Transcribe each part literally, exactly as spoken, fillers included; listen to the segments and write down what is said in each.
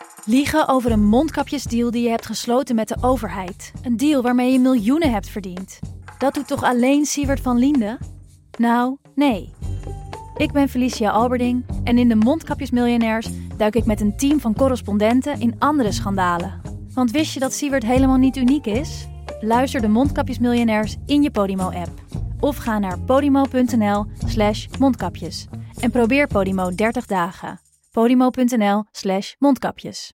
Liegen over een mondkapjesdeal die je hebt gesloten met de overheid. Een deal waarmee je miljoenen hebt verdiend. Dat doet toch alleen Siewert van Liende? Nou, nee. Ik ben Felicia Alberding en in de Mondkapjesmiljonairs duik ik met een team van correspondenten in andere schandalen. Want wist je dat Siewert helemaal niet uniek is? Luister de Mondkapjesmiljonairs in je Podimo-app. Of ga naar podimo.nl slash mondkapjes. En probeer Podimo dertig dagen. Podimo.nl slash mondkapjes.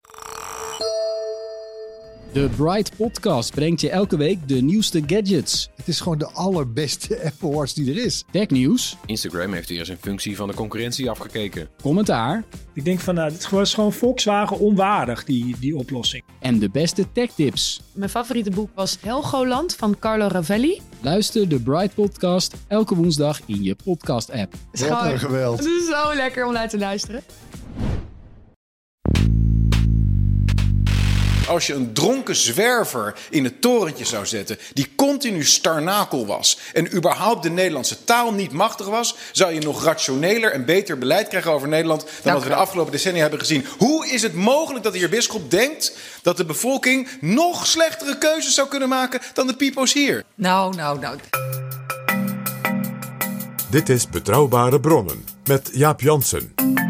De Bright Podcast brengt je elke week de nieuwste gadgets. Het is gewoon de allerbeste Apple Watch die er is. Technieuws. Instagram heeft hier eens een functie van de concurrentie afgekeken. Commentaar. Ik denk van, nou, het was gewoon Volkswagen onwaardig, die, die oplossing. En de beste techtips. Mijn favoriete boek was Helgoland van Carlo Ravelli. Luister de Bright Podcast elke woensdag in je podcast-app. Wat een geweld. Het is zo lekker om naar te luisteren. Als je een dronken zwerver in het torentje zou zetten, die continu starnakel was en überhaupt de Nederlandse taal niet machtig was, zou je nog rationeler en beter beleid krijgen over Nederland dan Dank wat we de afgelopen decennia hebben gezien. Hoe is het mogelijk dat de heer Bisschop denkt dat de bevolking nog slechtere keuzes zou kunnen maken dan de pipo's hier? Nou, nou, nou. Dit is Betrouwbare Bronnen met Jaap Jansen.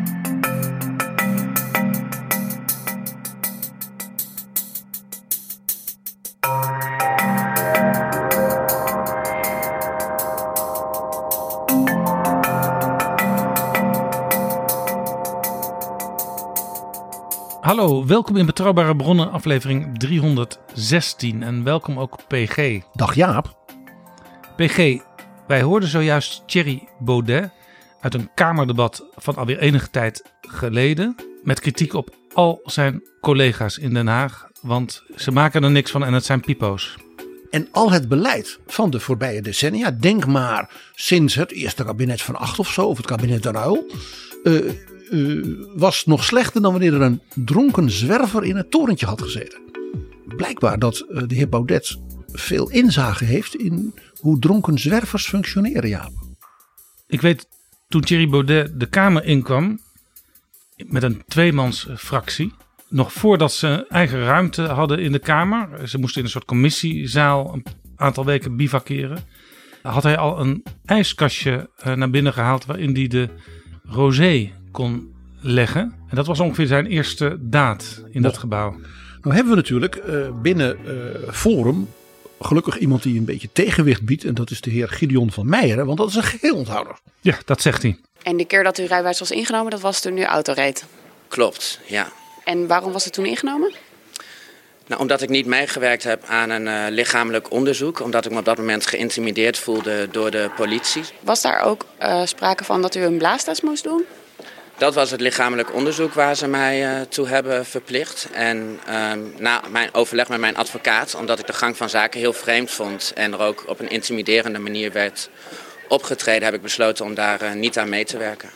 Hallo, welkom in Betrouwbare Bronnen, aflevering driehonderdzestien. En welkom ook P G. Dag Jaap. P G, wij hoorden zojuist Thierry Baudet uit een Kamerdebat van alweer enige tijd geleden. Met kritiek op al zijn collega's in Den Haag. Want ze maken er niks van en het zijn pipo's. En al het beleid van de voorbije decennia, denk maar sinds het eerste kabinet van Acht of zo, of het kabinet de Ruil, uh, uh, was nog slechter dan wanneer er een dronken zwerver in het torentje had gezeten. Blijkbaar dat uh, de heer Baudet veel inzage heeft in hoe dronken zwervers functioneren, Jaap. Ik weet, toen Thierry Baudet de Kamer inkwam met een tweemansfractie, nog voordat ze eigen ruimte hadden in de Kamer, ze moesten in een soort commissiezaal een aantal weken bivakeren, had hij al een ijskastje naar binnen gehaald waarin hij de rosé kon leggen. En dat was ongeveer zijn eerste daad in dat gebouw. Nou hebben we natuurlijk uh, binnen uh, Forum gelukkig iemand die een beetje tegenwicht biedt. En dat is de heer Gideon van Meijeren, want dat is een geheelonthouder. Ja, dat zegt hij. En de keer dat uw rijbewijs was ingenomen, dat was toen u auto reed? Klopt, ja. En waarom was het toen ingenomen? Nou, omdat ik niet meegewerkt heb aan een uh, lichamelijk onderzoek. Omdat ik me op dat moment geïntimideerd voelde door de politie. Was daar ook uh, sprake van dat u een blaastest moest doen? Dat was het lichamelijk onderzoek waar ze mij uh, toe hebben verplicht. En uh, na mijn overleg met mijn advocaat, omdat ik de gang van zaken heel vreemd vond en er ook op een intimiderende manier werd opgetreden, heb ik besloten om daar uh, niet aan mee te werken.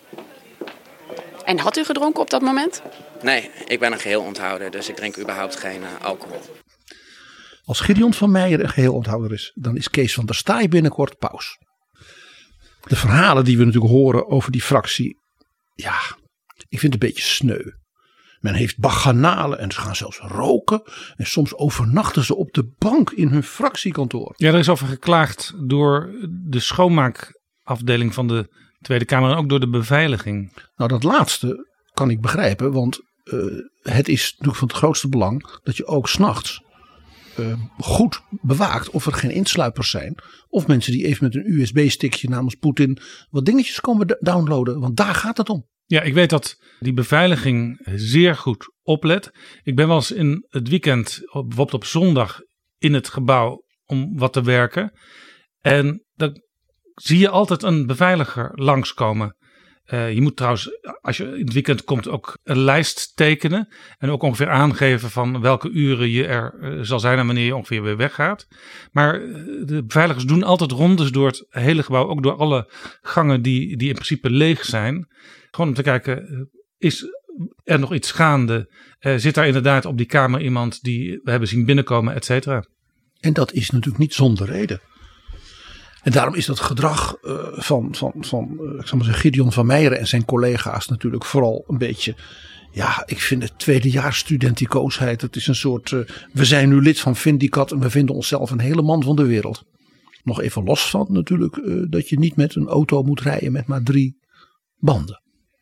En had u gedronken op dat moment? Nee, ik ben een geheelonthouder, dus ik drink überhaupt geen uh, alcohol. Als Gideon van Meijeren een geheelonthouder is, dan is Kees van der Staaij binnenkort paus. De verhalen die we natuurlijk horen over die fractie, ja, ik vind het een beetje sneu. Men heeft bacchanalen en ze gaan zelfs roken. En soms overnachten ze op de bank in hun fractiekantoor. Ja, er is over geklaagd door de schoonmaakafdeling van de Tweede Kamer en ook door de beveiliging. Nou, dat laatste kan ik begrijpen, want uh, het is natuurlijk van het grootste belang dat je ook 's nachts uh, goed bewaakt of er geen insluipers zijn. Of mensen die even met een U S B-stickje namens Poetin wat dingetjes komen downloaden, want daar gaat het om. Ja, ik weet dat die beveiliging zeer goed oplet. Ik ben wel eens in het weekend, bijvoorbeeld op zondag, in het gebouw om wat te werken. En dan zie je altijd een beveiliger langskomen. Uh, je moet trouwens, als je in het weekend komt, ook een lijst tekenen. En ook ongeveer aangeven van welke uren je er uh, zal zijn en wanneer je ongeveer weer weggaat. Maar uh, de beveiligers doen altijd rondes door het hele gebouw. Ook door alle gangen die, die in principe leeg zijn. Gewoon om te kijken, uh, is er nog iets gaande? Uh, zit daar inderdaad op die kamer iemand die we hebben zien binnenkomen, et cetera? En dat is natuurlijk niet zonder reden. En daarom is dat gedrag uh, van, van, van uh, ik zal maar zeggen, Gideon van Meijeren en zijn collega's natuurlijk vooral een beetje Ja, ik vind het tweedejaars studenticoosheid. Het is een soort, uh, we zijn nu lid van Vindicat en we vinden onszelf een hele man van de wereld. Nog even los van natuurlijk uh, dat je niet met een auto moet rijden met maar drie banden.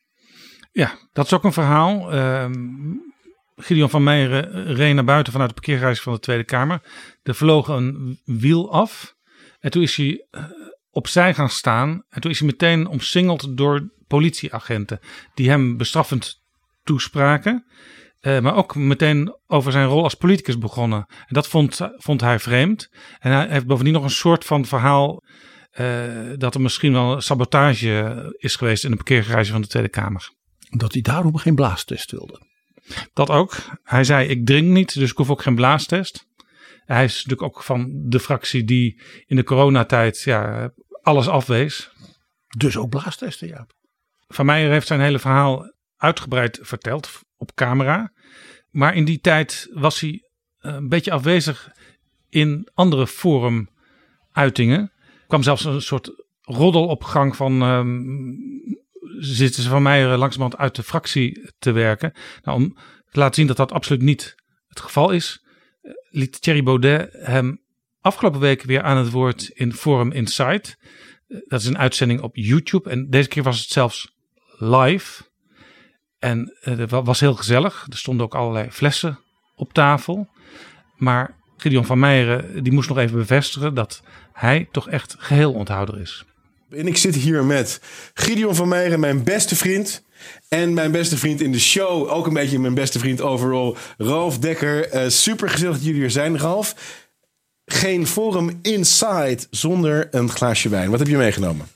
Ja, dat is ook een verhaal. Uh, Gideon van Meijeren reed naar buiten vanuit de parkeergarage van de Tweede Kamer. Er vloog een wiel af. En toen is hij uh, opzij gaan staan. En toen is hij meteen omsingeld door politieagenten. Die hem bestraffend toespraken. Uh, maar ook meteen over zijn rol als politicus begonnen. En dat vond, vond hij vreemd. En hij heeft bovendien nog een soort van verhaal. Uh, dat er misschien wel sabotage is geweest in de parkeergarage van de Tweede Kamer. Dat hij daarom geen blaastest wilde. Dat ook. Hij zei ik drink niet, dus ik hoef ook geen blaastest. Hij is natuurlijk ook van de fractie die in de coronatijd ja, alles afwees. Dus ook blaastesten, ja. Van Meijeren heeft zijn hele verhaal uitgebreid verteld op camera. Maar in die tijd was hij een beetje afwezig in andere forumuitingen. Er kwam zelfs een soort roddel op gang van um, zitten ze Van Meijeren langzamerhand uit de fractie te werken. Nou, om te laten zien dat dat absoluut niet het geval is, liet Thierry Baudet hem afgelopen week weer aan het woord in Forum Insight. Dat is een uitzending op YouTube en deze keer was het zelfs live. En het was heel gezellig. Er stonden ook allerlei flessen op tafel. Maar Gideon van Meijeren die moest nog even bevestigen dat hij toch echt geheel onthouder is. En ik zit hier met Gideon van Meijeren, mijn beste vriend. En mijn beste vriend in de show, ook een beetje mijn beste vriend overall, Ralf Dekker. Uh, super gezellig dat jullie er zijn, Ralf. Geen Forum Insight zonder een glaasje wijn. Wat heb je meegenomen?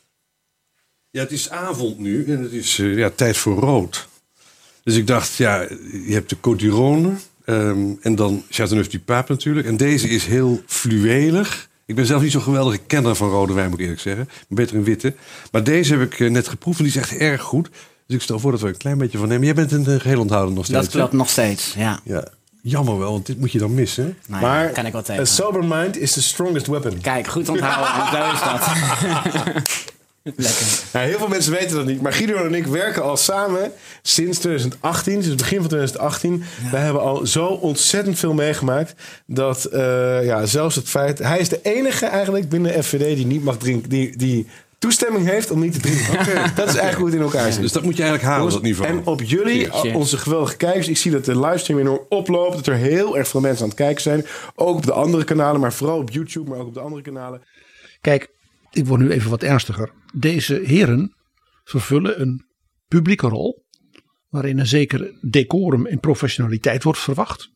Ja, het is avond nu en het is uh, ja, tijd voor rood. Dus ik dacht, ja, je hebt de Côte d'Iron um, en dan Châteauneuf du Pape natuurlijk. En deze is heel fluwelig. Ik ben zelf niet zo'n geweldige kenner van rode wijn, moet ik eerlijk zeggen. Ik ben beter een witte. Maar deze heb ik uh, net geproefd en die is echt erg goed. Dus ik stel voor dat we een klein beetje van nemen. Jij bent een uh, geheel onthouden nog steeds. Dat klopt, hè? nog steeds, ja. ja. Jammer wel, want dit moet je dan missen. Nou, maar kan ik wel tegen. A sober mind is the strongest weapon. Kijk, goed onthouden, zo is dat. Lekker. Ja, heel veel mensen weten dat niet. Maar Gideon en ik werken al samen sinds twintig achttien. Sinds het begin van twintig achttien. Ja. Wij hebben al zo ontzettend veel meegemaakt. Dat uh, ja, zelfs het feit... Hij is de enige eigenlijk binnen F V D die niet mag drinken. Die, die toestemming heeft om niet te drinken. Okay. Dat is eigenlijk hoe het in elkaar zit. Ja. Dus dat moet je eigenlijk halen, dat niveau. En op jullie, Cheers. onze geweldige kijkers. Ik zie dat de livestream enorm oploopt. Dat er heel erg veel mensen aan het kijken zijn. Ook op de andere kanalen. Maar vooral op YouTube. Maar ook op de andere kanalen. Kijk, ik word nu even wat ernstiger. Deze heren vervullen een publieke rol waarin een zeker decorum en professionaliteit wordt verwacht.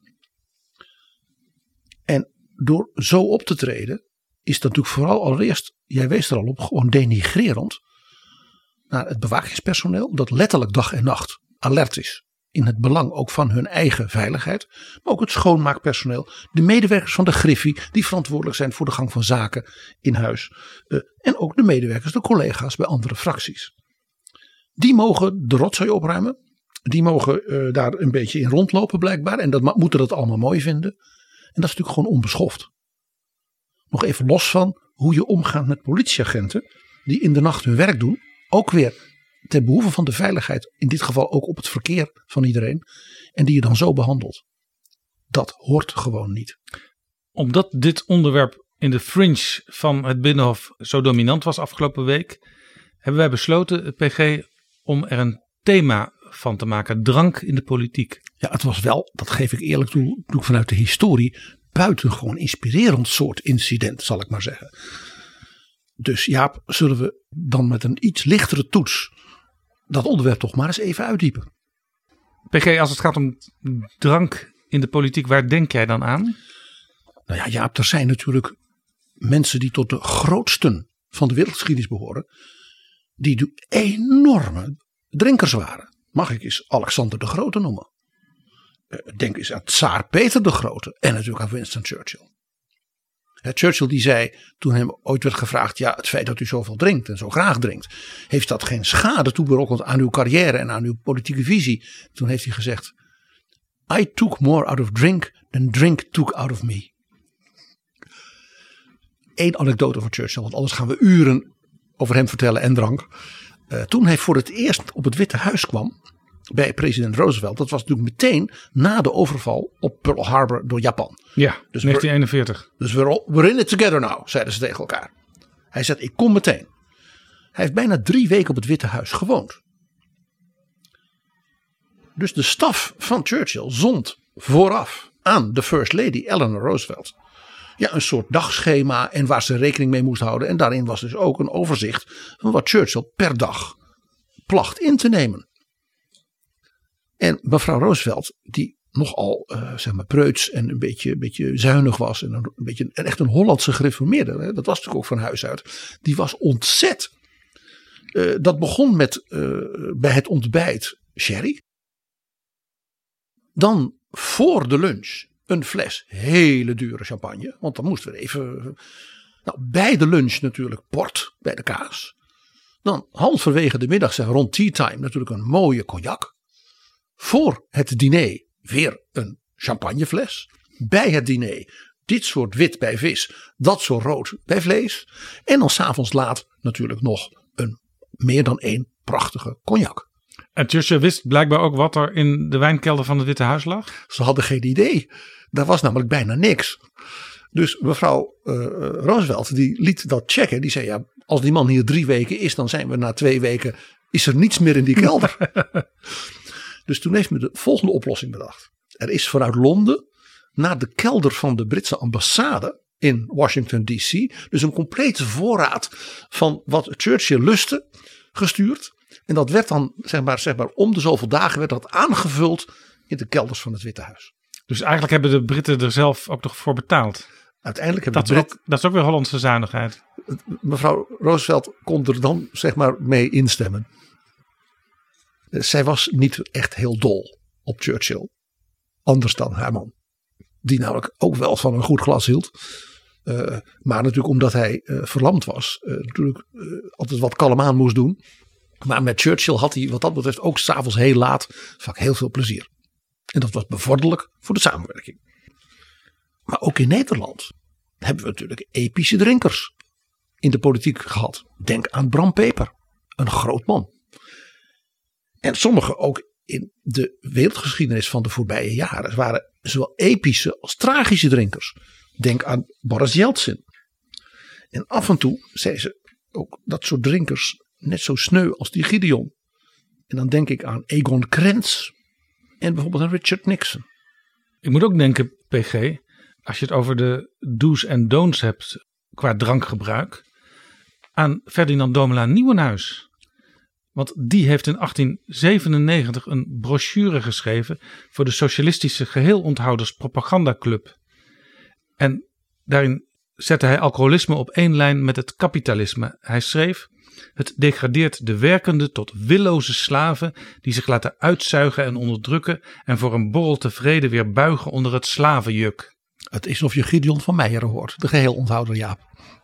En door zo op te treden is dat natuurlijk vooral allereerst, jij wees er al op, gewoon denigrerend naar het bewakingspersoneel dat letterlijk dag en nacht alert is in het belang ook van hun eigen veiligheid. Maar ook het schoonmaakpersoneel, de medewerkers van de Griffie die verantwoordelijk zijn voor de gang van zaken in huis. Uh, en ook de medewerkers, de collega's bij andere fracties. Die mogen de rotzooi opruimen. Die mogen uh, daar een beetje in rondlopen blijkbaar. En dat moeten dat allemaal mooi vinden. En dat is natuurlijk gewoon onbeschoft. Nog even los van hoe je omgaat met politieagenten die in de nacht hun werk doen. Ook weer ten behoeve van de veiligheid, in dit geval ook op het verkeer van iedereen. En die je dan zo behandelt. Dat hoort gewoon niet. Omdat dit onderwerp in de fringe van het Binnenhof zo dominant was afgelopen week, hebben wij besloten, het P G, om er een thema van te maken. Drank in de politiek. Ja, het was wel, dat geef ik eerlijk toe, doe ik vanuit de historie, buitengewoon inspirerend soort incident, zal ik maar zeggen. Dus Jaap, zullen we dan met een iets lichtere toets dat onderwerp toch maar eens even uitdiepen. P G, als het gaat om drank in de politiek, waar denk jij dan aan? Nou ja, Jaap, er zijn natuurlijk mensen die tot de grootsten van de wereldgeschiedenis behoren, die de enorme drinkers waren. Mag ik eens Alexander de Grote noemen? Denk eens aan Tsaar Peter de Grote en natuurlijk aan Winston Churchill. Churchill die zei toen hem ooit werd gevraagd, ja, het feit dat u zoveel drinkt en zo graag drinkt, heeft dat geen schade toeberokkend aan uw carrière en aan uw politieke visie? Toen heeft hij gezegd, I took more out of drink than drink took out of me. Eén anekdote van Churchill, want anders gaan we uren over hem vertellen en drank. Uh, toen hij voor het eerst op het Witte Huis kwam, bij president Roosevelt. Dat was natuurlijk meteen na de overval op Pearl Harbor door Japan. Ja, dus negentien eenenveertig. Dus we're, we're in it together now, zeiden ze tegen elkaar. Hij zei, ik kom meteen. Hij heeft bijna drie weken op het Witte Huis gewoond. Dus de staf van Churchill zond vooraf aan de First Lady Eleanor Roosevelt ja, een soort dagschema en waar ze rekening mee moest houden. En daarin was dus ook een overzicht van wat Churchill per dag placht in te nemen. En mevrouw Roosevelt, die nogal uh, zeg maar preuts en een beetje, een beetje zuinig was. En een, een beetje en echt een Hollandse gereformeerde. Hè, dat was natuurlijk ook van huis uit. Die was ontzet. Uh, dat begon met uh, bij het ontbijt sherry. Dan voor de lunch een fles hele dure champagne. Want dan moesten we even. Nou, bij de lunch natuurlijk port bij de kaas. Dan halverwege de middag, zeg, rond tea time, natuurlijk een mooie cognac. Voor het diner weer een champagnefles. Bij het diner dit soort wit bij vis, dat soort rood bij vlees. En dan 's avonds laat natuurlijk nog een meer dan één prachtige cognac. En Churchill wist blijkbaar ook wat er in de wijnkelder van het Witte Huis lag? Ze hadden geen idee. Daar was namelijk bijna niks. Dus mevrouw uh, Roosevelt die liet dat checken. Die zei ja, als die man hier drie weken is, dan zijn we na twee weken, is er niets meer in die kelder. Dus toen heeft men de volgende oplossing bedacht. Er is vanuit Londen naar de kelder van de Britse ambassade in Washington D C. Dus een complete voorraad van wat Churchill lustte gestuurd. En dat werd dan zeg maar, zeg maar om de zoveel dagen werd dat aangevuld in de kelders van het Witte Huis. Dus eigenlijk hebben de Britten er zelf ook nog voor betaald. Uiteindelijk hebben dat, de is ook, dat is ook weer Hollandse zuinigheid. Mevrouw Roosevelt kon er dan zeg maar mee instemmen. Zij was niet echt heel dol op Churchill. Anders dan haar man. Die namelijk ook wel van een goed glas hield. Uh, maar natuurlijk omdat hij uh, verlamd was. Uh, natuurlijk uh, altijd wat kalm aan moest doen. Maar met Churchill had hij wat dat betreft ook 's avonds heel laat vaak heel veel plezier. En dat was bevorderlijk voor de samenwerking. Maar ook in Nederland hebben we natuurlijk epische drinkers in de politiek gehad. Denk aan Bram Peper, een groot man. En sommigen ook in de wereldgeschiedenis van de voorbije jaren waren zowel epische als tragische drinkers. Denk aan Boris Yeltsin. En af en toe zei ze ook dat soort drinkers net zo sneu als die Gideon. En dan denk ik aan Egon Krenz en bijvoorbeeld aan Richard Nixon. Ik moet ook denken, P G, als je het over de do's en don'ts hebt qua drankgebruik, aan Ferdinand Domela Nieuwenhuis. Want die heeft in achttien zevenennegentig een brochure geschreven voor de Socialistische Geheelonthouders Propagandaclub. En daarin zette hij alcoholisme op één lijn met het kapitalisme. Hij schreef: het degradeert de werkende tot willoze slaven die zich laten uitzuigen en onderdrukken en voor een borrel tevreden weer buigen onder het slavenjuk. Het is of je Gideon van Meijeren hoort, de geheelonthouder Jaap.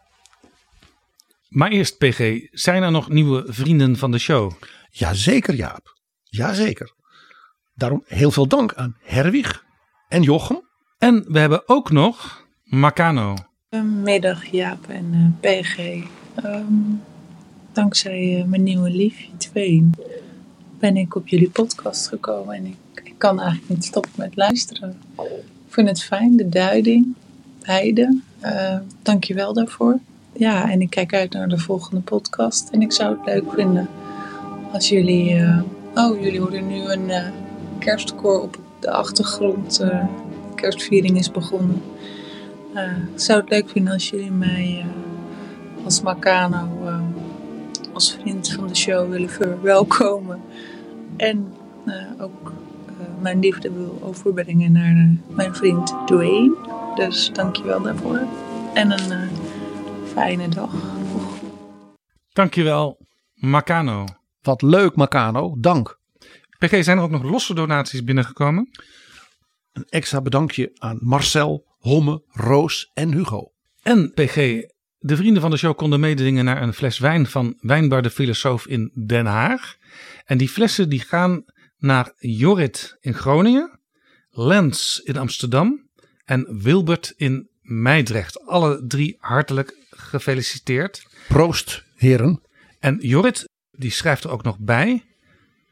Maar eerst P G, zijn er nog nieuwe vrienden van de show? Jazeker Jaap, jazeker. Daarom heel veel dank aan Herwig en Jochem. En we hebben ook nog Makano. Middag Jaap en uh, P G. Um, dankzij uh, mijn nieuwe liefje Tween ben ik op jullie podcast gekomen. En ik, ik kan eigenlijk niet stoppen met luisteren. Ik vind het fijn, de duiding, beide. Uh, Dank je wel daarvoor. Ja, en ik kijk uit naar de volgende podcast. En ik zou het leuk vinden als jullie... Uh, oh, jullie horen nu een uh, kerstkoor op de achtergrond. Uh, de kerstviering is begonnen. Uh, ik zou het leuk vinden als jullie mij uh, als Makano, uh, als vriend van de show willen verwelkomen. En uh, ook uh, mijn liefde wil overbrengen naar uh, mijn vriend Dwayne. Dus dank je wel daarvoor. En een... Uh, Fijne dag. Dankjewel, Makano. Wat leuk, Makano. Dank. P G, zijn er ook nog losse donaties binnengekomen? Een extra bedankje aan Marcel, Homme, Roos en Hugo. En P G, de vrienden van de show konden mededingen naar een fles wijn van Wijnbar de Filosoof in Den Haag. En die flessen die gaan naar Jorrit in Groningen, Lens in Amsterdam en Wilbert in Meidrecht. Alle drie hartelijk gefeliciteerd. Proost, heren. En Jorrit, die schrijft er ook nog bij: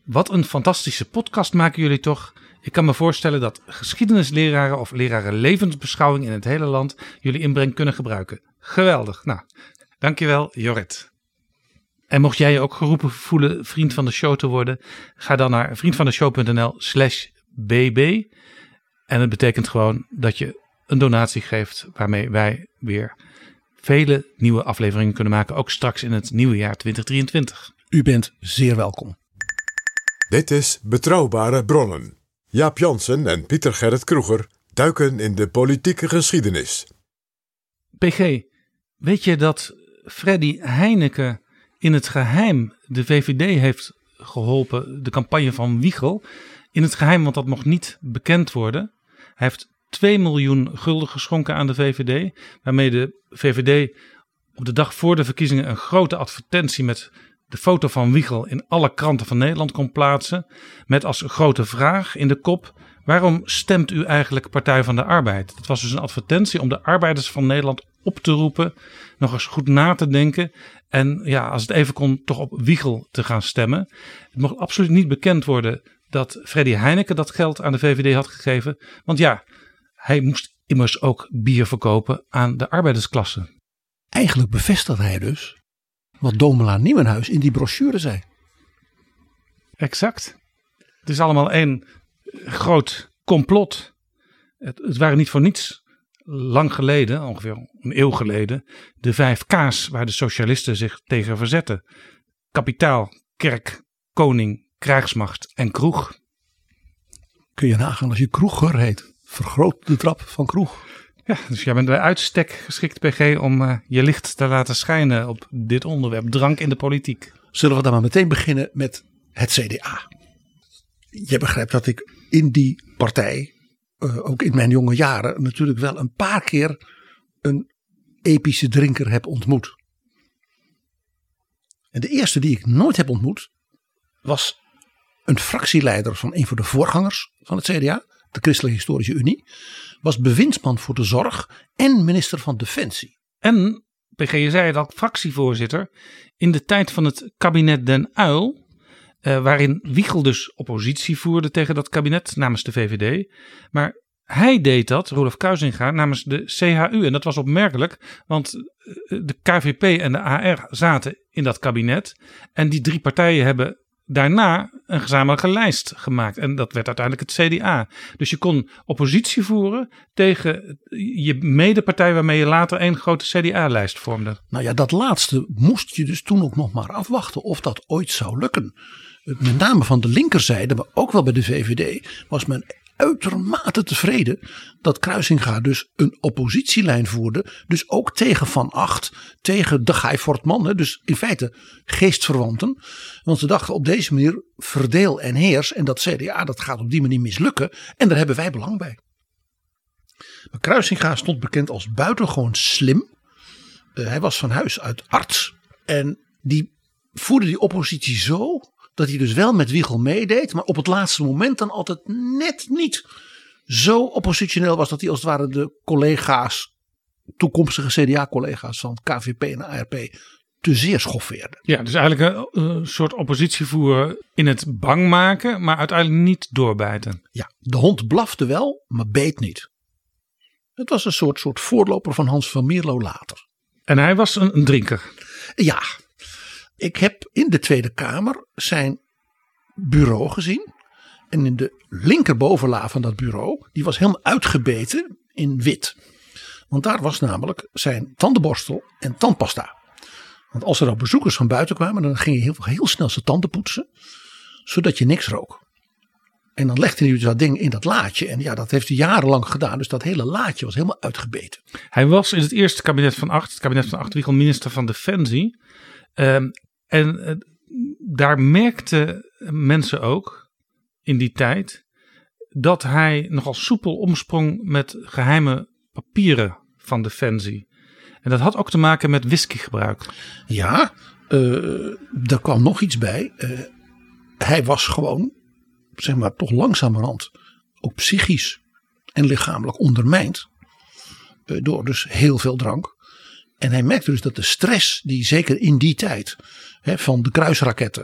Wat een fantastische podcast maken jullie toch. Ik kan me voorstellen dat geschiedenisleraren of leraren levensbeschouwing in het hele land jullie inbreng kunnen gebruiken. Geweldig. Nou, dankjewel Jorrit. En mocht jij je ook geroepen voelen vriend van de show te worden, ga dan naar vriendvandeshow.nl slash bb. En het betekent gewoon dat je een donatie geeft waarmee wij weer vele nieuwe afleveringen kunnen maken. Ook straks in het nieuwe jaar twintig drieëntwintig. U bent zeer welkom. Dit is Betrouwbare Bronnen. Jaap Jansen en Pieter Gerrit Kroeger duiken in de politieke geschiedenis. P G, weet je dat Freddy Heineken in het geheim de V V D heeft geholpen, de campagne van Wiegel? In het geheim, want dat mocht niet bekend worden. Hij heeft twee miljoen gulden geschonken aan de V V D, waarmee de V V D op de dag voor de verkiezingen een grote advertentie met de foto van Wiegel in alle kranten van Nederland kon plaatsen. Met als grote vraag in de kop: waarom stemt u eigenlijk Partij van de Arbeid? Het was dus een advertentie om de arbeiders van Nederland op te roepen, nog eens goed na te denken. En ja, als het even kon, toch op Wiegel te gaan stemmen. Het mocht absoluut niet bekend worden dat Freddy Heineken dat geld aan de V V D had gegeven. Want ja, hij moest immers ook bier verkopen aan de arbeidersklasse. Eigenlijk bevestigt hij dus wat Domela Nieuwenhuis in die brochure zei. Exact. Het is allemaal één groot complot. Het, het waren niet voor niets lang geleden, ongeveer een eeuw geleden, de vijf K's waar de socialisten zich tegen verzetten. Kapitaal, kerk, koning, krijgsmacht en kroeg. Kun je nagaan als je Kroeger heet. Vergroot de trap van kroeg. Ja, dus jij bent bij uitstek geschikt, P G, om uh, je licht te laten schijnen op dit onderwerp. Drank in de politiek. Zullen we dan maar meteen beginnen met het C D A. Je begrijpt dat ik in die partij, uh, ook in mijn jonge jaren, natuurlijk wel een paar keer een epische drinker heb ontmoet. En de eerste die ik nooit heb ontmoet was een fractieleider van een van de voorgangers van het C D A, de Christelijke Historische Unie, was bewindsman voor de zorg en minister van Defensie. En, P G, je zei dat fractievoorzitter in de tijd van het kabinet Den Uyl, uh, waarin Wiegel dus oppositie voerde tegen dat kabinet namens de V V D. Maar hij deed dat, Roelof Kuijzinga, namens de C H U. En dat was opmerkelijk, want de K V P en de A R zaten in dat kabinet. En die drie partijen hebben daarna een gezamenlijke lijst gemaakt. En dat werd uiteindelijk het C D A. Dus je kon oppositie voeren tegen je medepartij waarmee je later een grote C D A-lijst vormde. Nou ja, dat laatste moest je dus toen ook nog maar afwachten of dat ooit zou lukken. Met name van de linkerzijde, maar ook wel bij de V V D, was men uitermate tevreden dat Kruisinga dus een oppositielijn voerde. Dus ook tegen Van Agt, tegen de Guy Fortman. Dus in feite geestverwanten. Want ze dachten op deze manier verdeel en heers. En dat C D A dat gaat op die manier mislukken. En daar hebben wij belang bij. Maar Kruisinga stond bekend als buitengewoon slim. Uh, hij was van huis uit arts. En die voerde die oppositie zo dat hij dus wel met Wiegel meedeed, maar op het laatste moment dan altijd net niet zo oppositioneel was dat hij als het ware de collega's, toekomstige C D A-collega's van K V P en A R P te zeer schoffeerde. Ja, dus eigenlijk een, een soort oppositievoer in het bang maken, maar uiteindelijk niet doorbijten. Ja, de hond blafte wel, maar beet niet. Het was een soort, soort voorloper van Hans van Mierlo later. En hij was een, een drinker? Ja. Ik heb in de Tweede Kamer zijn bureau gezien. En in de linkerbovenla van dat bureau, die was helemaal uitgebeten in wit. Want daar was namelijk zijn tandenborstel en tandpasta. Want als er dan bezoekers van buiten kwamen, dan ging je heel, heel snel zijn tanden poetsen. Zodat je niks rook. En dan legde hij dus dat ding in dat laadje. En ja, dat heeft hij jarenlang gedaan. Dus dat hele laadje was helemaal uitgebeten. Hij was in het eerste kabinet van Agt, het kabinet van Agt Wiegel, minister van Defensie. Um, en uh, daar merkten mensen ook in die tijd dat hij nogal soepel omsprong met geheime papieren van Defensie. En dat had ook te maken met whiskygebruik. Ja, uh, er kwam nog iets bij. Uh, hij was gewoon, zeg maar, toch langzamerhand ook psychisch en lichamelijk ondermijnd. Uh, door dus heel veel drank. En hij merkte dus dat de stress die zeker in die tijd hè, van de kruisraketten,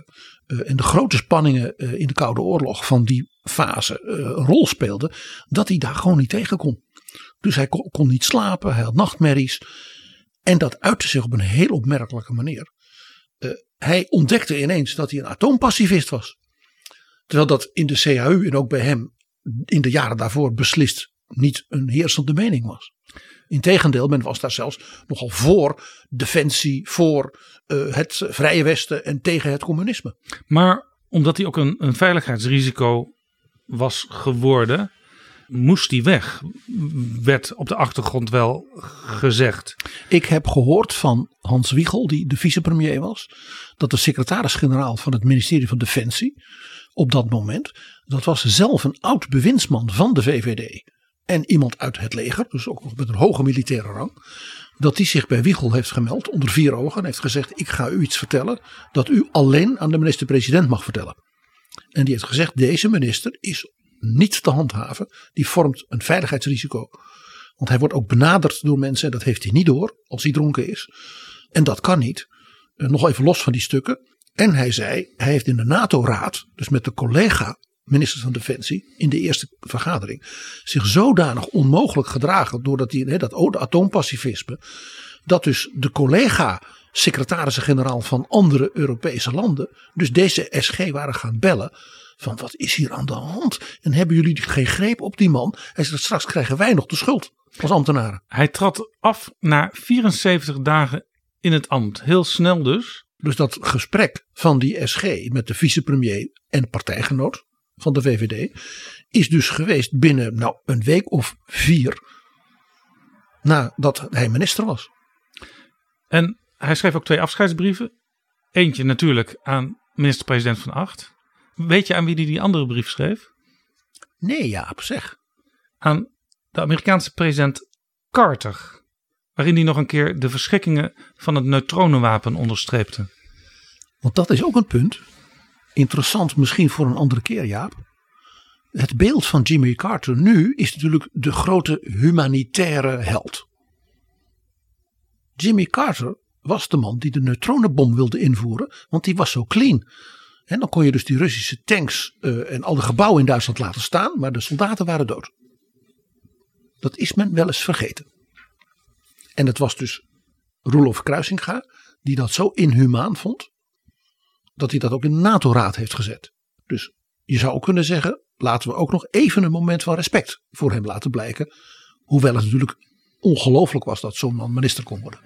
uh, en de grote spanningen uh, in de Koude Oorlog van die fase uh, een rol speelden, dat hij daar gewoon niet tegen kon. Dus hij kon, kon niet slapen, hij had nachtmerries en dat uitte zich op een heel opmerkelijke manier. Uh, hij ontdekte ineens dat hij een atoompacifist was. Terwijl dat in de C H U en ook bij hem in de jaren daarvoor beslist niet een heersende mening was. Integendeel, men was daar zelfs nogal voor defensie, voor uh, het Vrije Westen en tegen het communisme. Maar omdat hij ook een, een veiligheidsrisico was geworden, moest hij weg, werd op de achtergrond wel gezegd. Ik heb gehoord van Hans Wiegel, die de vicepremier was, dat de secretaris-generaal van het ministerie van Defensie op dat moment, dat was zelf een oud bewindsman van de V V D en iemand uit het leger, dus ook nog met een hoge militaire rang, dat die zich bij Wiegel heeft gemeld onder vier ogen en heeft gezegd: ik ga u iets vertellen dat u alleen aan de minister-president mag vertellen. En die heeft gezegd: deze minister is niet te handhaven, die vormt een veiligheidsrisico. Want hij wordt ook benaderd door mensen, en dat heeft hij niet door als hij dronken is. En dat kan niet. Nog even los van die stukken. En hij zei, hij heeft in de NATO-raad, dus met de collega minister van Defensie in de eerste vergadering, zich zodanig onmogelijk gedragen doordat hij he, dat atoompacifisme, dat dus de collega secretarissen-generaal van andere Europese landen, dus deze S G waren gaan bellen van wat is hier aan de hand? En hebben jullie geen greep op die man? Hij zei, straks krijgen wij nog de schuld als ambtenaren. Hij trad af na vierenzeventig dagen in het ambt. Heel snel dus. Dus dat gesprek van die S G met de vicepremier en partijgenoot van de V V D is dus geweest binnen nou, een week of vier nadat hij minister was. En hij schreef ook twee afscheidsbrieven. Eentje natuurlijk aan minister-president Van Agt. Weet je aan wie hij die andere brief schreef? Nee, Jaap, zeg. Aan de Amerikaanse president Carter. Waarin hij nog een keer de verschrikkingen van het neutronenwapen onderstreepte. Want dat is ook een punt. Interessant misschien voor een andere keer, Jaap. Het beeld van Jimmy Carter nu is natuurlijk de grote humanitaire held. Jimmy Carter was de man die de neutronenbom wilde invoeren. Want die was zo clean. En dan kon je dus die Russische tanks uh, en al de gebouwen in Duitsland laten staan. Maar de soldaten waren dood. Dat is men wel eens vergeten. En het was dus Roelof Kruisinga die dat zo inhumaan vond. Dat hij dat ook in de NATO-raad heeft gezet. Dus je zou ook kunnen zeggen, laten we ook nog even een moment van respect voor hem laten blijken. Hoewel het natuurlijk ongelooflijk was dat zo'n man minister kon worden.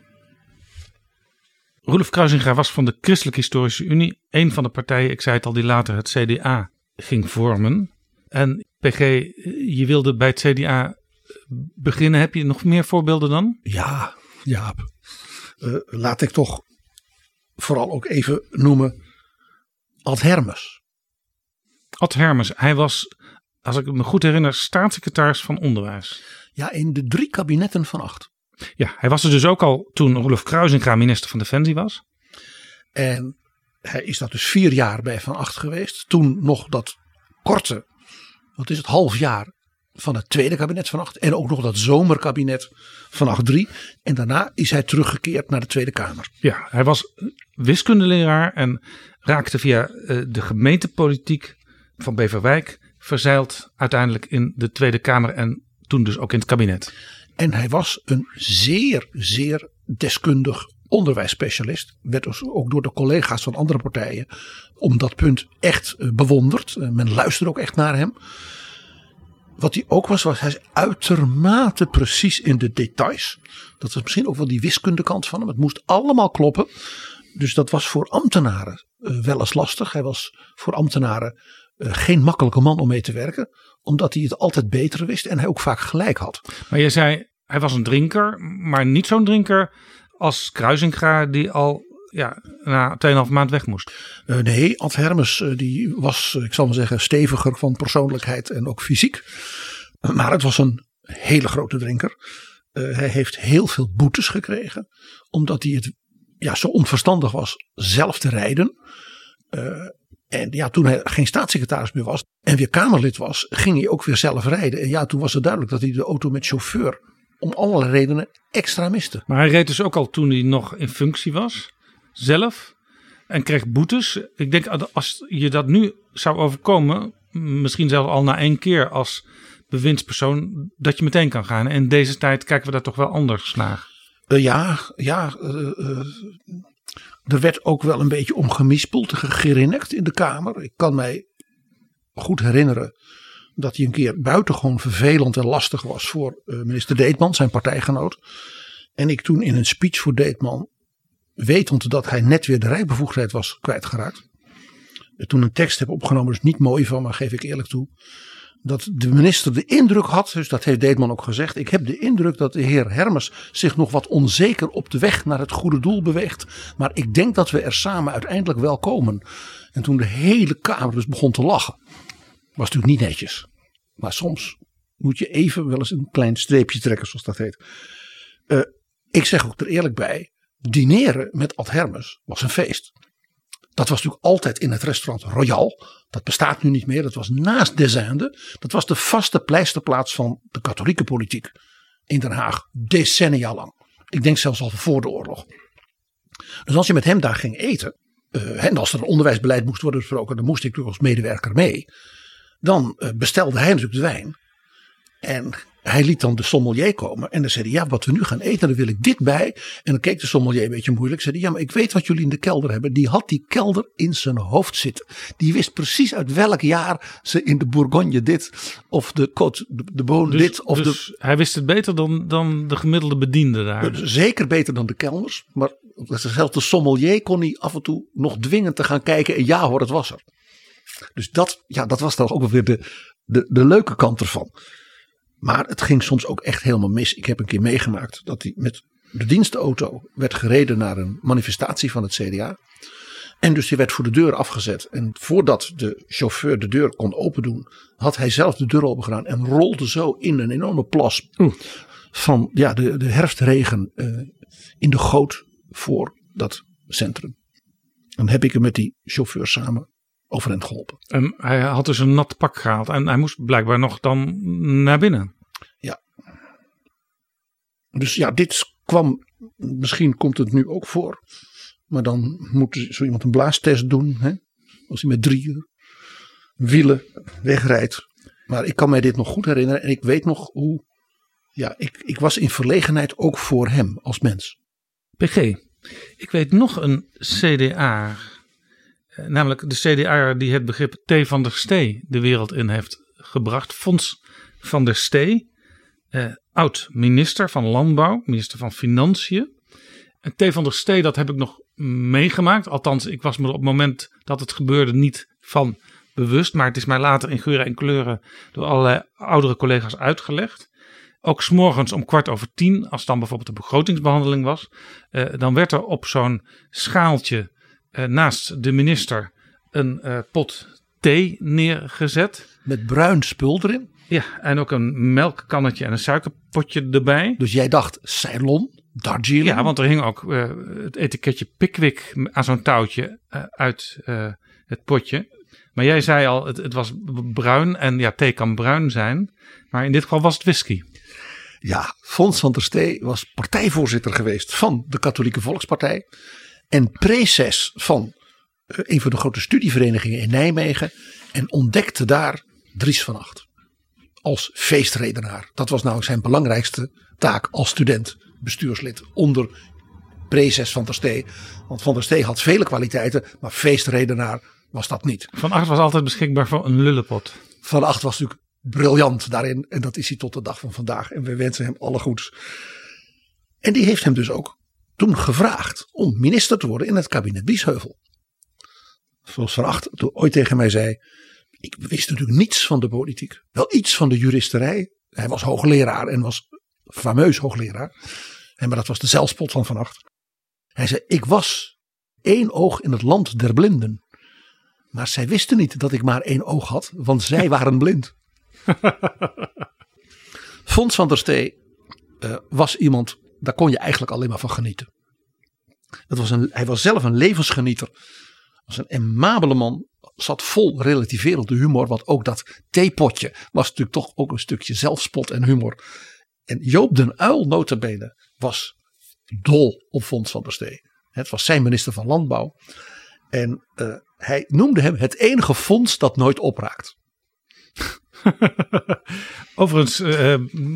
Roelof Kruisinga was van de Christelijke Historische Unie. Een van de partijen, ik zei het al, die later het C D A ging vormen. En P G, je wilde bij het C D A beginnen. Heb je nog meer voorbeelden dan? Ja, Jaap. Uh, laat ik toch vooral ook even noemen Ad Hermes. Ad Hermes, hij was, als ik me goed herinner, staatssecretaris van Onderwijs. Ja, in de drie kabinetten van Agt. Ja, hij was er dus ook al toen Roelof Kruisinga minister van Defensie was. En hij is dat dus vier jaar bij Van Agt geweest. Toen nog dat korte, wat is het, half jaar van het tweede kabinet Van Agt. En ook nog dat zomerkabinet Van Agt drie. En daarna is hij teruggekeerd naar de Tweede Kamer. Ja, hij was wiskundeleraar en raakte via uh, de gemeentepolitiek van Beverwijk verzeild uiteindelijk in de Tweede Kamer en toen dus ook in het kabinet. En hij was een zeer, zeer deskundig onderwijsspecialist. Werd dus ook door de collega's van andere partijen om dat punt echt bewonderd. Men luisterde ook echt naar hem. Wat hij ook was, was hij is uitermate precies in de details. Dat was misschien ook wel die wiskundekant van hem. Het moest allemaal kloppen. Dus dat was voor ambtenaren uh, wel eens lastig. Hij was voor ambtenaren uh, geen makkelijke man om mee te werken. Omdat hij het altijd beter wist en hij ook vaak gelijk had. Maar je zei, hij was een drinker, maar niet zo'n drinker als Kruisinga die al ja, na twee en een half maand weg moest. Uh, nee, Ad Hermes uh, die was, uh, ik zal maar zeggen, steviger van persoonlijkheid en ook fysiek. Uh, maar het was een hele grote drinker. Uh, hij heeft heel veel boetes gekregen. Omdat hij het ja, zo onverstandig was zelf te rijden. Uh, En ja, toen hij geen staatssecretaris meer was en weer Kamerlid was, ging hij ook weer zelf rijden. En ja, toen was het duidelijk dat hij de auto met chauffeur om allerlei redenen extra miste. Maar hij reed dus ook al toen hij nog in functie was, zelf. en kreeg boetes. Ik denk als je dat nu zou overkomen, misschien zelfs al na één keer als bewindspersoon, dat je meteen kan gaan. En in deze tijd kijken we daar toch wel anders naar. Uh, ja, ja uh, uh, er werd ook wel een beetje om gemispeld, gegrinnikt in de Kamer. Ik kan mij goed herinneren dat hij een keer buitengewoon vervelend en lastig was voor uh, minister Deetman, zijn partijgenoot. En ik toen in een speech voor Deetman, wetend dat hij net weer de rijbevoegdheid was kwijtgeraakt, toen een tekst heb opgenomen, dus niet mooi van, maar geef ik eerlijk toe, dat de minister de indruk had, dus dat heeft Deetman ook gezegd, ik heb de indruk dat de heer Hermes zich nog wat onzeker op de weg naar het goede doel beweegt, maar ik denk dat we er samen uiteindelijk wel komen. En toen de hele Kamer dus begon te lachen, was natuurlijk niet netjes, maar soms moet je even wel eens een klein streepje trekken, zoals dat heet. Uh, ik zeg ook er eerlijk bij, dineren met Ad Hermes was een feest. Dat was natuurlijk altijd in het restaurant Royal. Dat bestaat nu niet meer. Dat was naast Des Indes. Dat was de vaste pleisterplaats van de katholieke politiek in Den Haag. Decennia lang. Ik denk zelfs al voor de oorlog. Dus als je met hem daar ging eten. Uh, en als er een onderwijsbeleid moest worden besproken. Dan moest ik natuurlijk als medewerker mee. Dan uh, bestelde hij natuurlijk de wijn. En hij liet dan de sommelier komen. En dan zei hij, ja, wat we nu gaan eten, daar wil ik dit bij. En dan keek de sommelier een beetje moeilijk. Zei hij, ja, maar ik weet wat jullie in de kelder hebben. Die had die kelder in zijn hoofd zitten. Die wist precies uit welk jaar ze in de Bourgogne dit. Of de Côte de, de Beaune dus, dit. Of dus de, hij wist het beter dan, dan de gemiddelde bediende daar. Zeker beter dan de kelners. Maar zelfs de sommelier kon hij af en toe nog dwingen te gaan kijken. En ja hoor, het was er. Dus dat, ja, dat was dan ook wel weer de, de, de leuke kant ervan. Maar het ging soms ook echt helemaal mis. Ik heb een keer meegemaakt dat hij met de dienstauto werd gereden naar een manifestatie van het C D A. En dus die werd voor de deur afgezet. En voordat de chauffeur de deur kon opendoen, had hij zelf de deur open gedaan. En rolde zo in een enorme plas Oeh. van ja, de, de herfstregen uh, in de goot voor dat centrum. Dan heb ik hem met die chauffeur samen overeind geholpen. En hij had dus een nat pak gehaald. En hij moest blijkbaar nog dan naar binnen. Ja. Dus ja, dit kwam, misschien komt het nu ook voor. Maar dan moet zo iemand een blaastest doen. Hè? Als hij met drie wielen wegrijdt. Maar ik kan mij dit nog goed herinneren. En ik weet nog hoe, ja, ik, ik was in verlegenheid ook voor hem als mens. P G, ik weet nog een C D A. Namelijk de C D A die het begrip T. van der Stee de wereld in heeft gebracht. Fons van der Stee, eh, oud minister van Landbouw, minister van Financiën. En T. van der Stee, dat heb ik nog meegemaakt. Althans, ik was me op het moment dat het gebeurde niet van bewust. Maar het is mij later in geuren en kleuren door allerlei oudere collega's uitgelegd. Ook 's morgens om kwart over tien, als dan bijvoorbeeld de begrotingsbehandeling was. Eh, dan werd er op zo'n schaaltje Uh, naast de minister een uh, pot thee neergezet. Met bruin spul erin? Ja, en ook een melkkannetje en een suikerpotje erbij. Dus jij dacht Ceylon, Darjeeling? Ja, want er hing ook uh, het etiketje Pickwick aan zo'n touwtje uh, uit uh, het potje. Maar jij zei al, het, het was bruin en ja, thee kan bruin zijn. Maar in dit geval was het whisky. Ja, Fons van der Stee was partijvoorzitter geweest van de Katholieke Volkspartij. En praeses van een van de grote studieverenigingen in Nijmegen. En ontdekte daar Dries van Agt. Als feestredenaar. Dat was nou zijn belangrijkste taak als student, bestuurslid. Onder praeses van der Stee. Want Van der Stee had vele kwaliteiten. Maar feestredenaar was dat niet. Van Agt was altijd beschikbaar voor een lullepot. Van Agt was natuurlijk briljant daarin. En dat is hij tot de dag van vandaag. En we wensen hem alle goeds. En die heeft hem dus ook toen gevraagd om minister te worden in het kabinet Biesheuvel. Zoals Van Agt toen ooit tegen mij zei. Ik wist natuurlijk niets van de politiek. Wel iets van de juristerij. Hij was hoogleraar en was fameus hoogleraar. En maar dat was de zelfspot van Van Agt. Hij zei, ik was één oog in het land der blinden. Maar zij wisten niet dat ik maar één oog had. Want zij waren blind. Fons van der Stee uh, was iemand, daar kon je eigenlijk alleen maar van genieten. Dat was een, hij was zelf een levensgenieter. Was een aimabele man. Zat vol relativerende humor. Want ook dat theepotje was natuurlijk toch ook een stukje zelfspot en humor. En Joop den Uyl nota bene was dol op Fons van der Stee. Het was zijn minister van Landbouw. En uh, hij noemde hem het enige fonds dat nooit opraakt. Overigens, uh,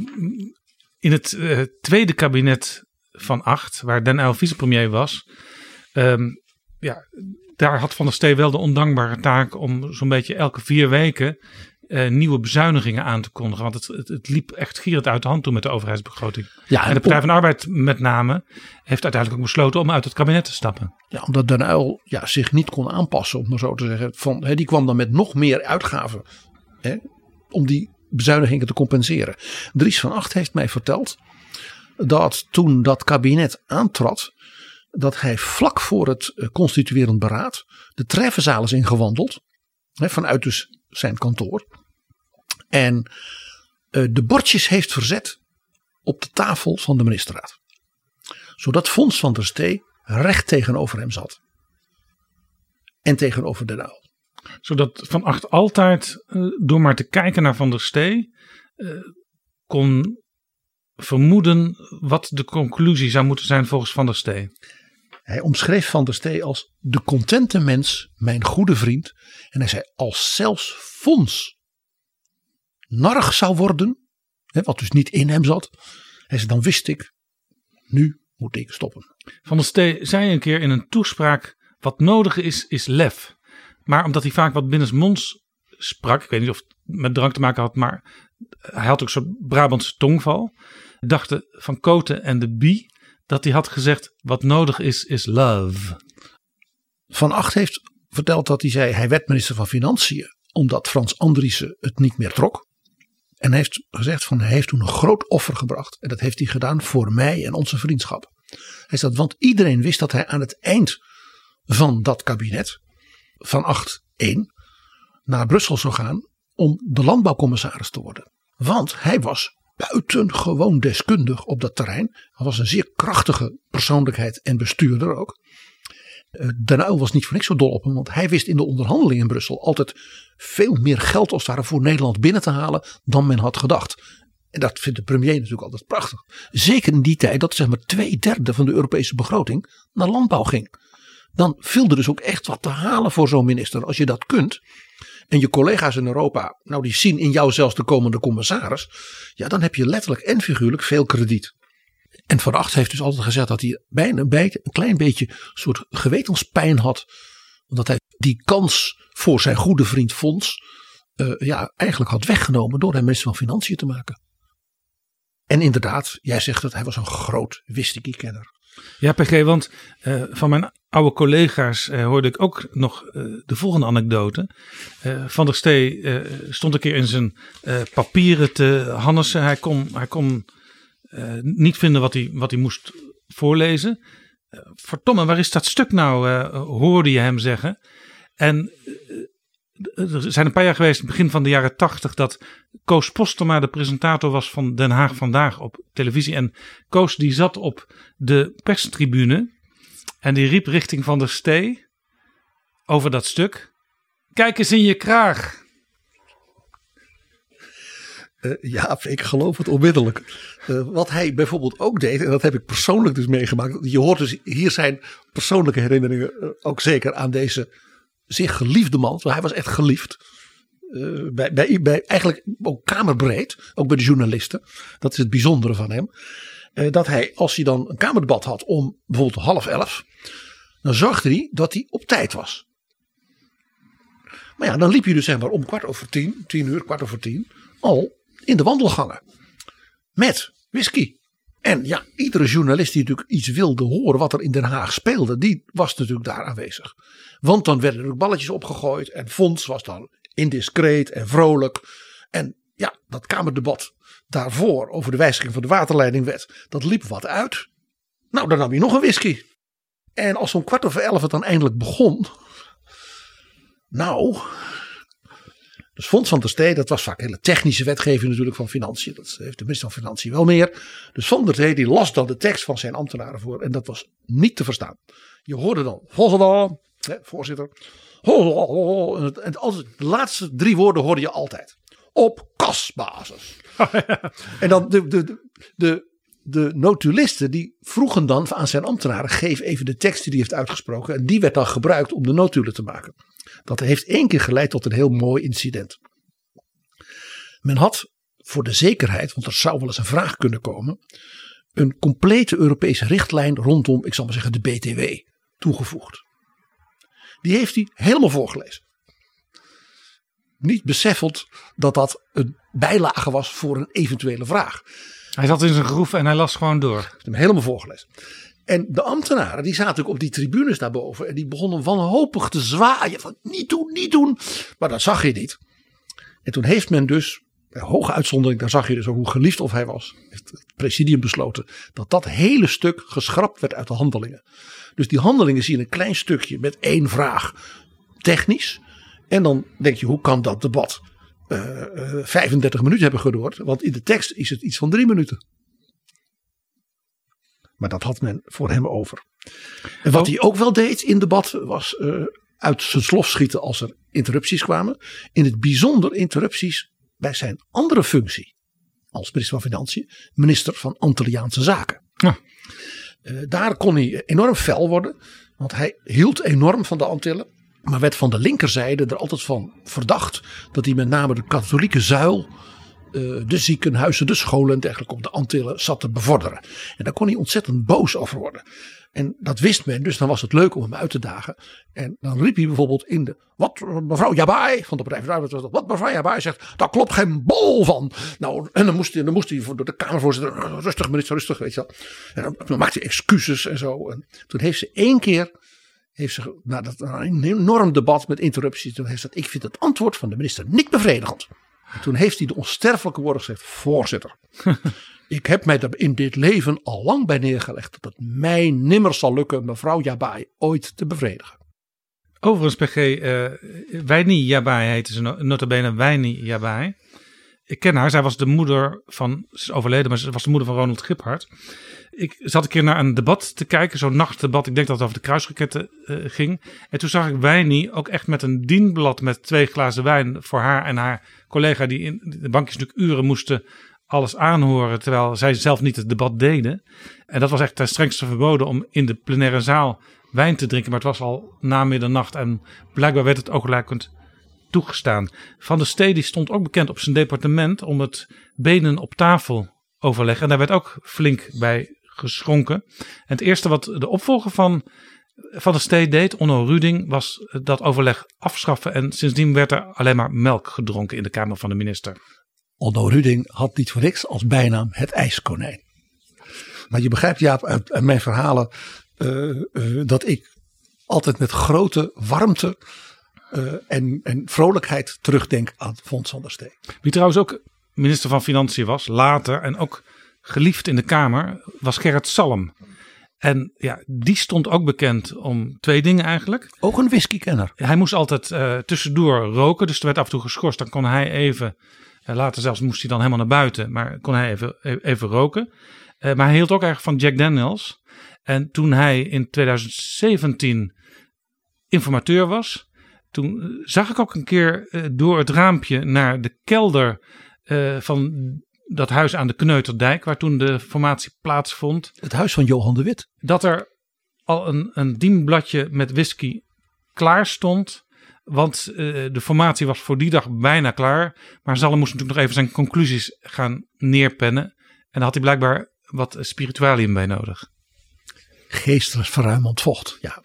in het uh, tweede kabinet van acht, waar Den Uyl vicepremier was, um, ja, daar had Van der Stee wel de ondankbare taak om zo'n beetje elke vier weken uh, nieuwe bezuinigingen aan te kondigen. Want het, het, het liep echt gierend uit de hand toen met de overheidsbegroting. Ja, en, en de Partij van de Arbeid met name heeft uiteindelijk ook besloten om uit het kabinet te stappen. Ja, omdat Den Uyl ja, zich niet kon aanpassen, om maar zo te zeggen. Van, he, die kwam dan met nog meer uitgaven, he, om die bezuinigingen te compenseren. Dries van Agt heeft mij verteld dat toen dat kabinet aantrad, dat hij vlak voor het uh, constituerend beraad de treffenzaal is ingewandeld, he, vanuit dus zijn kantoor. En uh, de bordjes heeft verzet op de tafel van de ministerraad. Zodat Fons van der Stee recht tegenover hem zat. En tegenover Den Uyl. Zodat Van Agt altijd, uh, door maar te kijken naar Van der Stee, uh, kon vermoeden wat de conclusie zou moeten zijn volgens Van der Stee. Hij omschreef Van der Stee als de contente mens, mijn goede vriend. En hij zei, als zelfs Fons narrig zou worden, hè, wat dus niet in hem zat. Hij zei, dan wist ik, nu moet ik stoppen. Van der Stee zei een keer in een toespraak, wat nodig is, is lef. Maar omdat hij vaak wat binnensmonds sprak, ik weet niet of het met drank te maken had, maar hij had ook zo'n Brabantse tongval. Dachten Van Koten en de Bie dat hij had gezegd, wat nodig is, is love. Van Agt heeft verteld dat hij zei, hij werd minister van Financiën, omdat Frans Andriessen het niet meer trok. En hij heeft gezegd, van, hij heeft toen een groot offer gebracht. En dat heeft hij gedaan voor mij en onze vriendschap. Hij zei, want iedereen wist dat hij aan het eind van dat kabinet, van acht één, naar Brussel zou gaan om de landbouwcommissaris te worden. Want hij was buitengewoon deskundig op dat terrein. Hij was een zeer krachtige persoonlijkheid en bestuurder ook. Den Uyl was niet voor niks zo dol op hem, want hij wist in de onderhandelingen in Brussel altijd veel meer geld als het ware voor Nederland binnen te halen dan men had gedacht. En dat vindt de premier natuurlijk altijd prachtig. Zeker in die tijd dat zeg maar twee derde van de Europese begroting naar landbouw ging. Dan viel er dus ook echt wat te halen voor zo'n minister. Als je dat kunt en je collega's in Europa, nou die zien in jou zelfs de komende commissaris. Ja, dan heb je letterlijk en figuurlijk veel krediet. En Van Agt heeft dus altijd gezegd dat hij bijna een, een klein beetje een soort gewetenspijn had. Omdat hij die kans voor zijn goede vriend Fons uh, ja, eigenlijk had weggenomen door hem minister van Financiën te maken. En inderdaad, jij zegt dat hij was een groot whisky-kenner. Ja, P G, want uh, van mijn oude collega's uh, hoorde ik ook nog uh, de volgende anekdote. Uh, Van der Stee uh, stond een keer in zijn uh, papieren te hannissen. Hij kon, hij kon uh, niet vinden wat hij, wat hij moest voorlezen. Uh, verdomme, waar is dat stuk nou, uh, hoorde je hem zeggen. En uh, er zijn een paar jaar geweest, begin van de jaren tachtig, dat Koos Postema de presentator was van Den Haag Vandaag op televisie. En Koos die zat op de perstribune en die riep richting Van der Stee over dat stuk. Kijk eens in je kraag. Uh, ja, ik geloof het onmiddellijk. Uh, wat hij bijvoorbeeld ook deed, en dat heb ik persoonlijk dus meegemaakt. Je hoort dus hier zijn persoonlijke herinneringen uh, ook zeker aan deze zeer geliefde man. Want hij was echt geliefd. Uh, bij, bij, bij eigenlijk ook kamerbreed, ook bij de journalisten. Dat is het bijzondere van hem. Uh, dat hij, als hij dan een kamerdebat had om bijvoorbeeld half elf, dan zorgde hij dat hij op tijd was. Maar ja, dan liep je dus zeg maar om kwart over tien, tien uur, kwart over tien, al in de wandelgangen. Met whisky. En ja, iedere journalist die natuurlijk iets wilde horen wat er in Den Haag speelde, die was natuurlijk daar aanwezig. Want dan werden er ook balletjes opgegooid en Fons was dan indiscreet en vrolijk. En ja, dat kamerdebat daarvoor over de wijziging van de waterleidingwet, dat liep wat uit. Nou, dan nam je nog een whisky. En als om kwart over elf het dan eindelijk begon. Nou, dus Fons van der Stee, dat was vaak hele technische wetgeving natuurlijk van Financiën. Dat heeft de minister van Financiën wel meer. Dus Van der Stee die las dan de tekst van zijn ambtenaren voor. En dat was niet te verstaan. Je hoorde dan, hè, voorzitter. En altijd, de laatste drie woorden hoorde je altijd. Op kasbasis. En dan de, de, de, de de notulisten die vroegen dan aan zijn ambtenaren, geef even de tekst die hij heeft uitgesproken. En die werd dan gebruikt om de notulen te maken. Dat heeft één keer geleid tot een heel mooi incident. Men had voor de zekerheid, want er zou wel eens een vraag kunnen komen, een complete Europese richtlijn rondom, ik zal maar zeggen, de B T W toegevoegd. Die heeft hij helemaal voorgelezen. Niet beseffend dat dat een bijlage was voor een eventuele vraag. Hij zat in zijn groef en hij las gewoon door. Hij heeft hem helemaal voorgelezen. En de ambtenaren die zaten ook op die tribunes daarboven. En die begonnen wanhopig te zwaaien. Van niet doen, niet doen. Maar dat zag je niet. En toen heeft men dus, bij hoge uitzondering, daar zag je dus ook hoe geliefd of hij was. Heeft het presidium besloten dat dat hele stuk geschrapt werd uit de handelingen. Dus die handelingen zie je een klein stukje met één vraag. Technisch. En dan denk je, hoe kan dat debat uh, uh, vijfendertig minuten hebben geduurd? Want in de tekst is het iets van drie minuten. Maar dat had men voor hem over. En wat oh. hij ook wel deed in debat was uh, uit zijn slof schieten als er interrupties kwamen. In het bijzonder interrupties bij zijn andere functie. Als minister van Financiën, minister van Antilliaanse Zaken. Ja. Uh, daar kon hij enorm fel worden. Want hij hield enorm van de Antillen. Maar werd van de linkerzijde er altijd van verdacht dat hij met name de katholieke zuil, de ziekenhuizen, de scholen en dergelijke op de Antillen zat te bevorderen. En daar kon hij ontzettend boos over worden. En dat wist men, dus dan was het leuk om hem uit te dagen. En dan riep hij bijvoorbeeld in de, wat mevrouw Jabai van de Partij van de Arbeid, wat mevrouw Jabai zegt, daar klopt geen bol van. Nou, en dan moest hij, dan moest hij door de Kamervoorzitter, rustig minister, rustig, weet je wel. En dan, dan maakte hij excuses en zo. En toen heeft ze één keer, heeft ze, nou, dat, een enorm debat met interrupties. Toen heeft ze, ik vind het antwoord van de minister niet bevredigend. En toen heeft hij de onsterfelijke woorden gezegd, voorzitter. Ik heb mij er in dit leven al lang bij neergelegd dat het mij nimmer zal lukken mevrouw Jabai ooit te bevredigen. Overigens, P G, uh, Wijni Jabai heette ze, nota bene Wijni Jabai. Ik ken haar, zij was de moeder van, ze is overleden, maar ze was de moeder van Ronald Giphart. Ik zat een keer naar een debat te kijken, zo'n nachtdebat. Ik denk dat het over de kruisraketten uh, ging. En toen zag ik Wijni ook echt met een dienblad met twee glazen wijn voor haar en haar collega die in de bankjes natuurlijk uren moesten alles aanhoren, terwijl zij zelf niet het debat deden. En dat was echt ten strengste verboden om in de plenaire zaal wijn te drinken. Maar het was al na middernacht en blijkbaar werd het oogluikend toegestaan. Van der Stee die stond ook bekend op zijn departement om het benen op tafel overleg. En daar werd ook flink bij geschonken. En het eerste wat de opvolger van Van der Stee deed, Onno Ruding, was dat overleg afschaffen. En sindsdien werd er alleen maar melk gedronken in de Kamer van de Minister. Onno Ruding had niet voor niks als bijnaam het ijskonijn. Maar je begrijpt, Jaap, uit, uit mijn verhalen uh, uh, dat ik altijd met grote warmte uh, en, en vrolijkheid terugdenk aan Fons van der Stee. Wie trouwens ook minister van Financiën was, later en ook geliefd in de Kamer, was Gerrit Salm. En ja, die stond ook bekend om twee dingen eigenlijk. Ook een whiskykenner. Hij moest altijd uh, tussendoor roken, dus er werd af en toe geschorst. Dan kon hij even, uh, later zelfs moest hij dan helemaal naar buiten, maar kon hij even, even roken. Uh, maar hij hield ook erg van Jack Daniels. En toen hij in twintig zeventien informateur was, toen uh, zag ik ook een keer uh, door het raampje naar de kelder uh, van dat huis aan de Kneuterdijk, waar toen de formatie plaatsvond. Het huis van Johan de Wit. Dat er al een, een dienbladje met whisky klaar stond. Want uh, de formatie was voor die dag bijna klaar. Maar Zalm moest natuurlijk nog even zijn conclusies gaan neerpennen. En daar had hij blijkbaar wat spiritualium bij nodig. Geestesverruimend vocht, ja.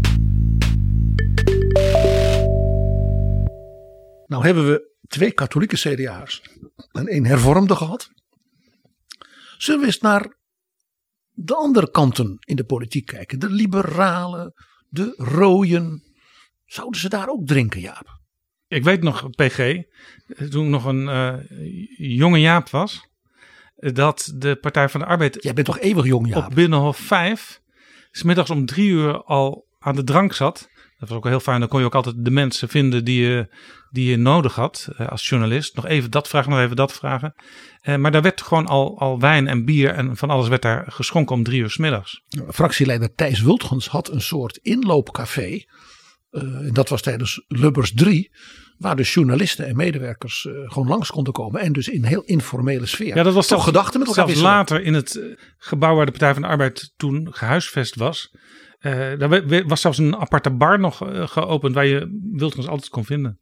Nou hebben we twee katholieke C D A'ers en één hervormde gehad. Zullen we eens naar de andere kanten in de politiek kijken? De liberalen, de rooien. Zouden ze daar ook drinken, Jaap? Ik weet nog, P G, toen ik nog een uh, jonge Jaap was, dat de Partij van de Arbeid... Jij bent toch eeuwig jong, Jaap? Op Binnenhof vijf, 's middags om drie uur al aan de drank zat. Dat was ook heel fijn. Dan kon je ook altijd de mensen vinden die je, die je nodig had uh, als journalist. Nog even dat vragen, nog even dat vragen. Uh, maar daar werd gewoon al, al wijn en bier en van alles werd daar geschonken om drie uur 's middags. Fractieleider Thijs Wultgens had een soort inloopcafé Uh, en dat was tijdens Lubbers drie. Waar dus journalisten en medewerkers uh, gewoon langs konden komen. En dus in een heel informele sfeer. Ja, dat was toch gedachten met elkaar zelfs wisselen. later in het gebouw waar de Partij van de Arbeid toen gehuisvest was. Uh, daar was zelfs een aparte bar nog uh, geopend waar je Wilders altijd kon vinden.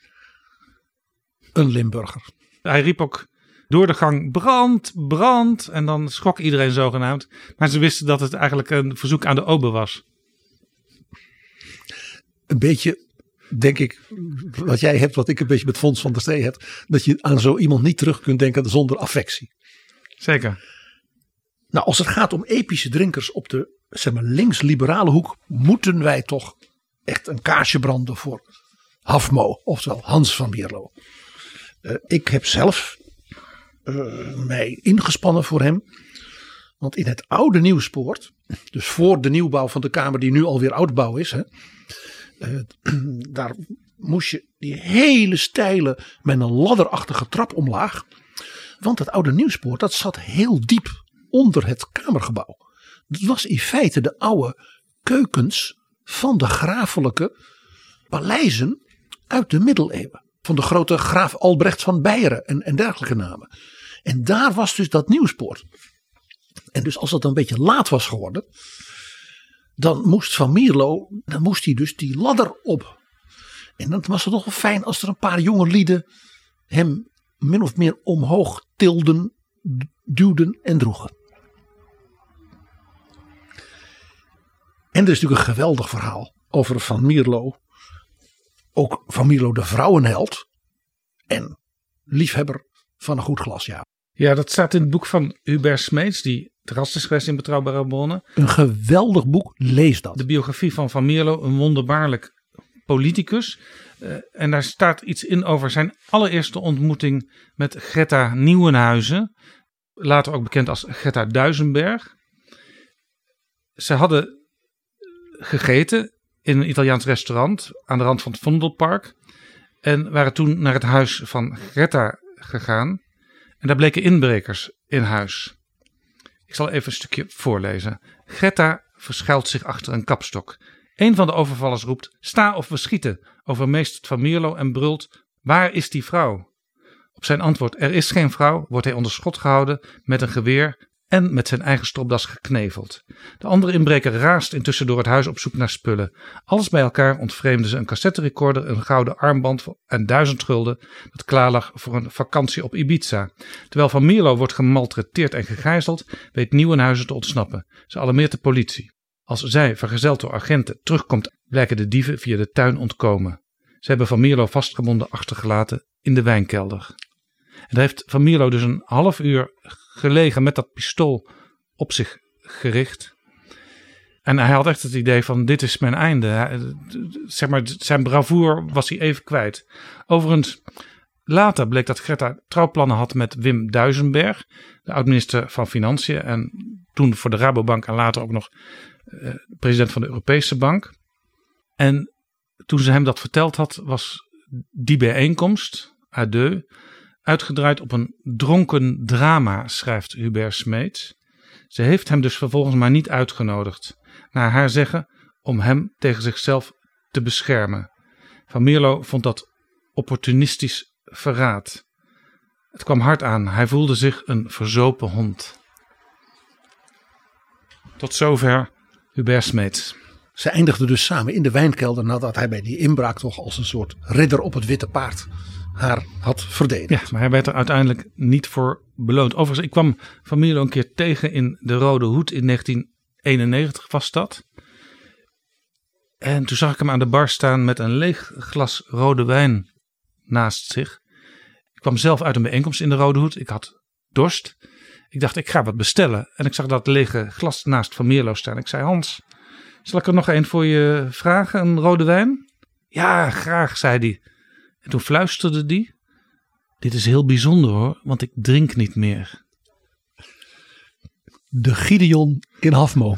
Een Limburger. Hij riep ook door de gang brand, brand. En dan schrok iedereen zogenaamd. Maar ze wisten dat het eigenlijk een verzoek aan de ober was. Een beetje, denk ik, wat jij hebt, wat ik een beetje met Fons van der Stee heb. Dat je aan zo iemand niet terug kunt denken zonder affectie. Zeker. Nou, als het gaat om epische drinkers op de zeg maar, links-liberale hoek. Moeten wij toch echt een kaarsje branden voor Hafmo. Oftewel Hans van Mierlo. Uh, ik heb zelf uh, mij ingespannen voor hem. Want in het oude Nieuwspoort. Dus voor de nieuwbouw van de Kamer die nu alweer oudbouw is. Hè, uh, daar moest je die hele steile met een ladderachtige trap omlaag. Want het oude Nieuwspoort dat zat heel diep onder het Kamergebouw. Dat was in feite de oude keukens van de grafelijke paleizen uit de middeleeuwen. Van de grote graaf Albrecht van Beieren en, en dergelijke namen. En daar was dus dat Nieuwspoort. En dus als dat een beetje laat was geworden. Dan moest Van Mierlo, dan moest hij dus die ladder op. En dan was het toch wel fijn als er een paar jonge lieden hem min of meer omhoog tilden, duwden en droegen. En er is natuurlijk een geweldig verhaal over Van Mierlo. Ook Van Mierlo de vrouwenheld. En liefhebber van een goed glas, ja. Ja, dat staat in het boek van Hubert Smeets, die te gast is geweest in Betrouwbare Bronnen. Een geweldig boek, lees dat. De biografie van Van Mierlo, een wonderbaarlijk politicus. Uh, en daar staat iets in over zijn allereerste ontmoeting met Greta Nieuwenhuizen. Later ook bekend als Greta Duisenberg. Ze hadden gegeten in een Italiaans restaurant aan de rand van het Vondelpark. En waren toen naar het huis van Greta gegaan. En daar bleken inbrekers in huis. Ik zal even een stukje voorlezen. Greta verschuilt zich achter een kapstok. Een van de overvallers roept: sta of we schieten, overmeestert Van Mierlo en brult: waar is die vrouw? Op zijn antwoord: er is geen vrouw, wordt hij onder schot gehouden met een geweer en met zijn eigen stropdas gekneveld. De andere inbreker raast intussen door het huis op zoek naar spullen. Alles bij elkaar ontvreemden ze een cassetterecorder, een gouden armband en duizend gulden dat klaar lag voor een vakantie op Ibiza. Terwijl Van Mierlo wordt gemaltreteerd en gegijzeld, weet Nieuwenhuizen te ontsnappen. Ze alarmeert de politie. Als zij, vergezeld door agenten, terugkomt, blijken de dieven via de tuin ontkomen. Ze hebben Van Mierlo vastgebonden achtergelaten in de wijnkelder. En daar heeft Van Mierlo dus een half uur gelegen met dat pistool op zich gericht. En hij had echt het idee van: dit is mijn einde. Hij, zeg maar, zijn bravoure was hij even kwijt. Overigens, later bleek dat Greta trouwplannen had met Wim Duisenberg, de oud-minister van Financiën. En toen voor de Rabobank en later ook nog uh, president van de Europese Bank. En toen ze hem dat verteld had, was die bijeenkomst, à deux, uitgedraaid op een dronken drama, schrijft Hubert Smeets. Ze heeft hem dus vervolgens maar niet uitgenodigd, naar haar zeggen, om hem tegen zichzelf te beschermen. Van Mierlo vond dat opportunistisch verraad. Het kwam hard aan, hij voelde zich een verzopen hond. Tot zover Hubert Smeets. Ze eindigden dus samen in de wijnkelder nadat hij bij die inbraak toch als een soort ridder op het witte paard haar had verdedigd. Ja, maar hij werd er uiteindelijk niet voor beloond. Overigens, ik kwam Van Mierlo een keer tegen in de Rode Hoed in negentien eenennegentig was dat. En toen zag ik hem aan de bar staan met een leeg glas rode wijn naast zich. Ik kwam zelf uit een bijeenkomst in de Rode Hoed. Ik had dorst. Ik dacht, ik ga wat bestellen. En ik zag dat lege glas naast Van Mierlo staan. Ik zei: Hans, zal ik er nog een voor je vragen, een rode wijn? Ja, graag, zei hij. En toen fluisterde hij: dit is heel bijzonder hoor, want ik drink niet meer. De Gideon in Hafmo.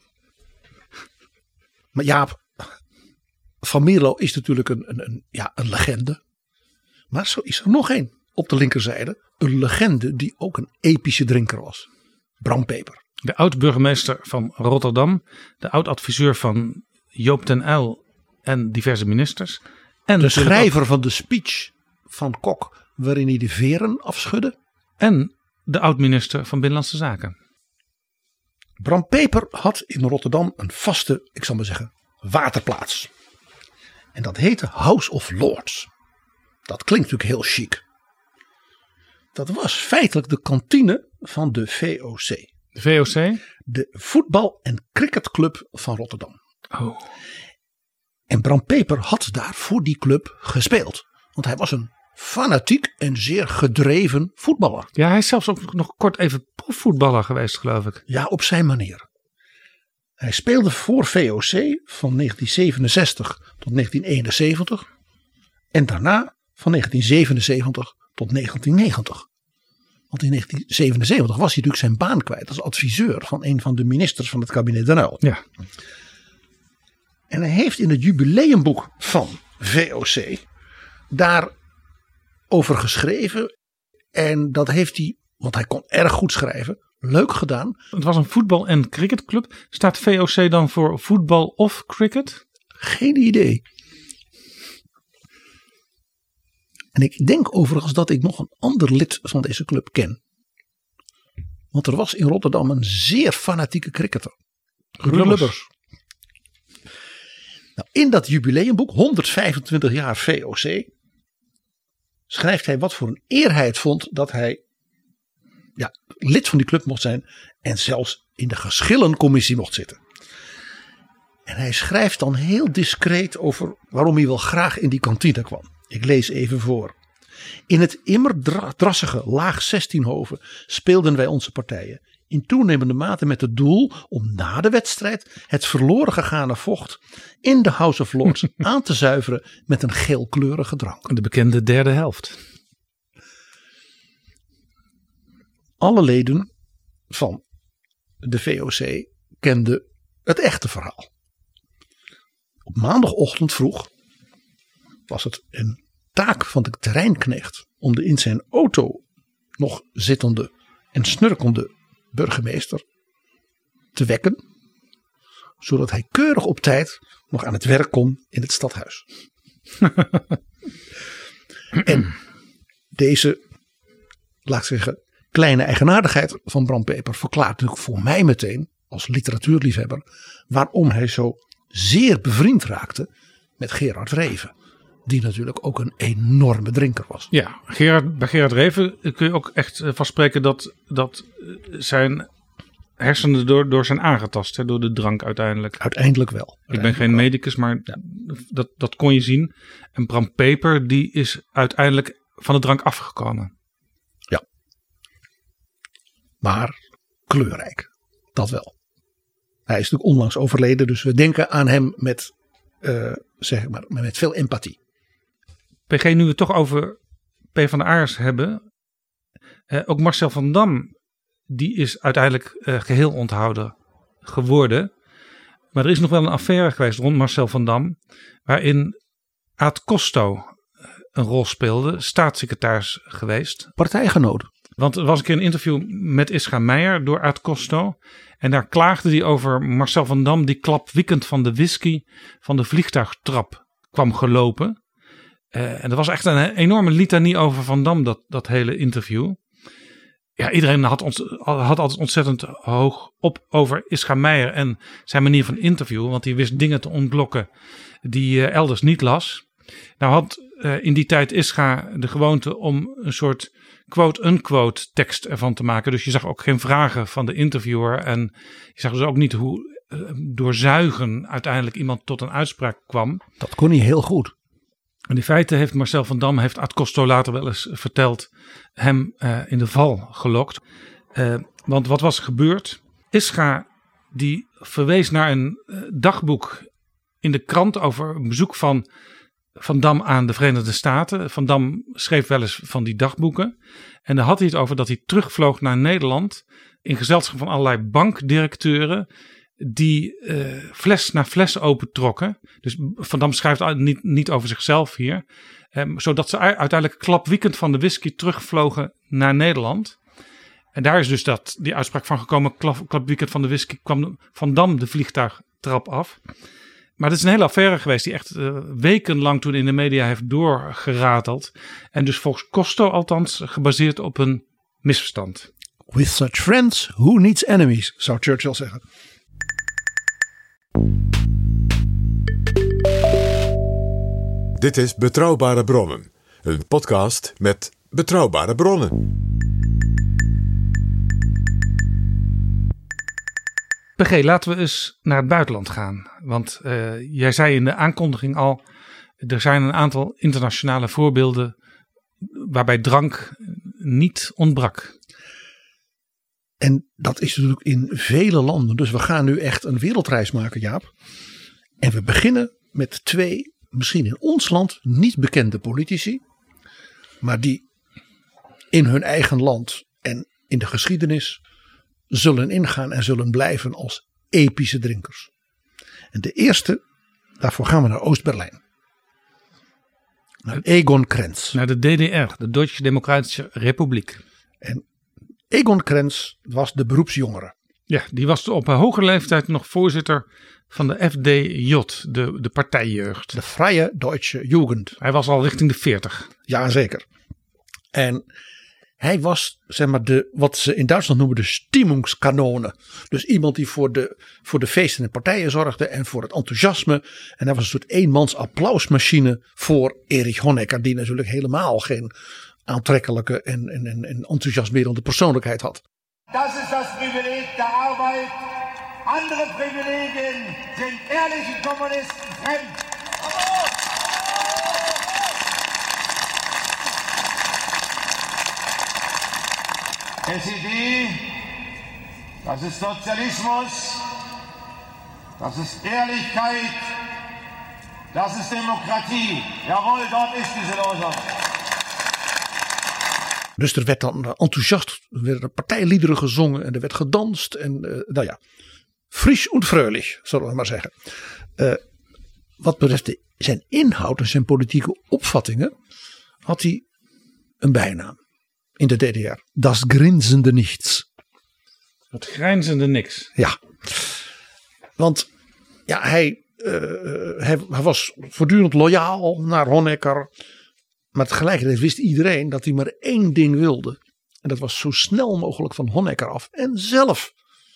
Maar Jaap, Van Mierlo is natuurlijk een, een, een, ja, een legende. Maar zo is er nog één op de linkerzijde. Een legende die ook een epische drinker was. Bram Peper. De oud-burgemeester van Rotterdam. De oud-adviseur van Joop den Uyl en diverse ministers. En de schrijver ook van de speech van Kok, waarin hij de veren afschudde. En de oud-minister van Binnenlandse Zaken. Bram Peper had in Rotterdam een vaste, ik zal maar zeggen, waterplaats. En dat heette House of Lords. Dat klinkt natuurlijk heel chic. Dat was feitelijk de kantine van de V O C. De V O C? De voetbal- en cricketclub van Rotterdam. Oh. En Bram Peper had daar voor die club gespeeld. Want hij was een fanatiek en zeer gedreven voetballer. Ja, hij is zelfs ook nog kort even profvoetballer geweest, geloof ik. Ja, op zijn manier. Hij speelde voor V O C van negentien zevenenzestig tot negentien eenenzeventig. En daarna van negentien zevenenzeventig tot negentien negentig. Want in negentien zevenenzeventig was hij natuurlijk zijn baan kwijt als adviseur van een van de ministers van het kabinet Den Uyl. Ja. En hij heeft in het jubileumboek van V O C daarover geschreven. En dat heeft hij, want hij kon erg goed schrijven, leuk gedaan. Het was een voetbal- en cricketclub. Staat V O C dan voor voetbal of cricket? Geen idee. En ik denk overigens dat ik nog een ander lid van deze club ken. Want er was in Rotterdam een zeer fanatieke cricketer. Ruud Lubbers. Nou, in dat jubileumboek, honderdvijfentwintig jaar V O C, schrijft hij wat voor een eer hij het vond dat hij ja, lid van die club mocht zijn en zelfs in de geschillencommissie mocht zitten. En hij schrijft dan heel discreet over waarom hij wel graag in die kantine kwam. Ik lees even voor. In het immer drassige laag zestienhoven speelden wij onze partijen. In toenemende mate met het doel om na de wedstrijd het verloren gegane vocht in de House of Lords aan te zuiveren met een geelkleurige drank. De bekende derde helft. Alle leden van de V O C kenden het echte verhaal. Op maandagochtend vroeg was het een taak van de terreinknecht om de in zijn auto nog zittende en snurkende burgemeester te wekken, zodat hij keurig op tijd nog aan het werk kon in het stadhuis. En deze, laat ik zeggen, kleine eigenaardigheid van Bram Peper verklaart natuurlijk voor mij meteen als literatuurliefhebber waarom hij zo zeer bevriend raakte met Gerard Reven. Die natuurlijk ook een enorme drinker was. Ja, Gerard, bij Gerard Reven kun je ook echt van spreken dat, dat zijn hersenen door, door zijn aangetast. Hè, door de drank uiteindelijk. Uiteindelijk wel. Uiteindelijk ik ben geen wel. medicus, maar ja. dat, dat kon je zien. En Bram Peper die is uiteindelijk van de drank afgekomen. Ja. Maar kleurrijk. Dat wel. Hij is natuurlijk onlangs overleden. Dus we denken aan hem met, uh, zeg maar, met veel empathie. P G, nu we het toch over PvdA'ers hebben. Eh, ook Marcel van Dam, die is uiteindelijk eh, geheel onthouden geworden. Maar er is nog wel een affaire geweest rond Marcel van Dam. Waarin Aad Costo een rol speelde. Staatssecretaris geweest. Partijgenoot. Want er was een keer een interview met Ischa Meijer door Aad Costo. En daar klaagde hij over Marcel van Dam die klapwiekend van de whisky van de vliegtuigtrap kwam gelopen. Uh, en er was echt een enorme litanie over Van Dam, dat, dat hele interview. Ja, iedereen had, ont, had altijd ontzettend hoog op over Ischa Meijer en zijn manier van interviewen. Want die wist dingen te ontlokken die uh, elders niet las. Nou had uh, in die tijd Ischa de gewoonte om een soort quote-unquote tekst ervan te maken. Dus je zag ook geen vragen van de interviewer. En je zag dus ook niet hoe uh, door zuigen uiteindelijk iemand tot een uitspraak kwam. Dat kon hij heel goed. En in feite heeft Marcel van Dam, heeft Aad Costo later wel eens verteld, hem uh, in de val gelokt. Uh, want wat was er gebeurd? Ischa die verwees naar een uh, dagboek in de krant over een bezoek van Van Dam aan de Verenigde Staten. Van Dam schreef wel eens van die dagboeken. En daar had hij het over dat hij terugvloog naar Nederland in gezelschap van allerlei bankdirecteuren die uh, fles na fles opentrokken. Dus Van Dam schrijft niet, niet over zichzelf hier. Um, zodat ze uiteindelijk klapwiekend van de whisky terugvlogen naar Nederland. En daar is dus dat, die uitspraak van gekomen. Klap, klapwiekend van de whisky kwam Van Dam de vliegtuigtrap af. Maar het is een hele affaire geweest die echt uh, wekenlang toen in de media heeft doorgerateld. En dus volgens Costo althans gebaseerd op een misverstand. With such friends, who needs enemies, zou Churchill zeggen. Dit is Betrouwbare Bronnen. Een podcast met betrouwbare bronnen. P G, laten we eens naar het buitenland gaan. Want uh, jij zei in de aankondiging al, er zijn een aantal internationale voorbeelden waarbij drank niet ontbrak. En dat is natuurlijk in vele landen. Dus we gaan nu echt een wereldreis maken, Jaap. En we beginnen met twee, misschien in ons land niet bekende politici. Maar die in hun eigen land en in de geschiedenis zullen ingaan en zullen blijven als epische drinkers. En de eerste, daarvoor gaan we naar Oost-Berlijn. Naar Egon Krenz. Naar de D D R, de Duitse Democratische Republiek. En Egon Krenz was de beroepsjongere. Ja, die was op een hoge leeftijd nog voorzitter van de F D J, de, de partijjeugd. De Freie Deutsche Jugend. Hij was al richting de veertig. Jazeker. En hij was, zeg maar, de, wat ze in Duitsland noemen de Stimmungskanone. Dus iemand die voor de, voor de feesten en partijen zorgde en voor het enthousiasme. En hij was een soort eenmans applausmachine voor Erich Honecker, die natuurlijk helemaal geen aantrekkelijke en, en, en, en enthousiasmerende persoonlijkheid had. Dat is het privilegie der arbeid. Andere privilegien zijn eerlijke communisten vreemd. S E D, das ist Sozialismus, das ist Ehrlichkeit, das ist Demokratie. Jawohl, dort ist diese Losung. Dus er werd dan enthousiast, er werden partijliederen gezongen en er werd gedanst. En uh, nou ja, frisch en fröhlich, zullen we maar zeggen. Uh, wat betreft de, zijn inhoud en zijn politieke opvattingen had hij een bijnaam. In de D D R. Das grinzende nichts. Het grijnzende niks. Ja. Want ja, hij, uh, hij, hij was voortdurend loyaal naar Honecker. Maar tegelijkertijd wist iedereen dat hij maar één ding wilde. En dat was zo snel mogelijk van Honecker af. En zelf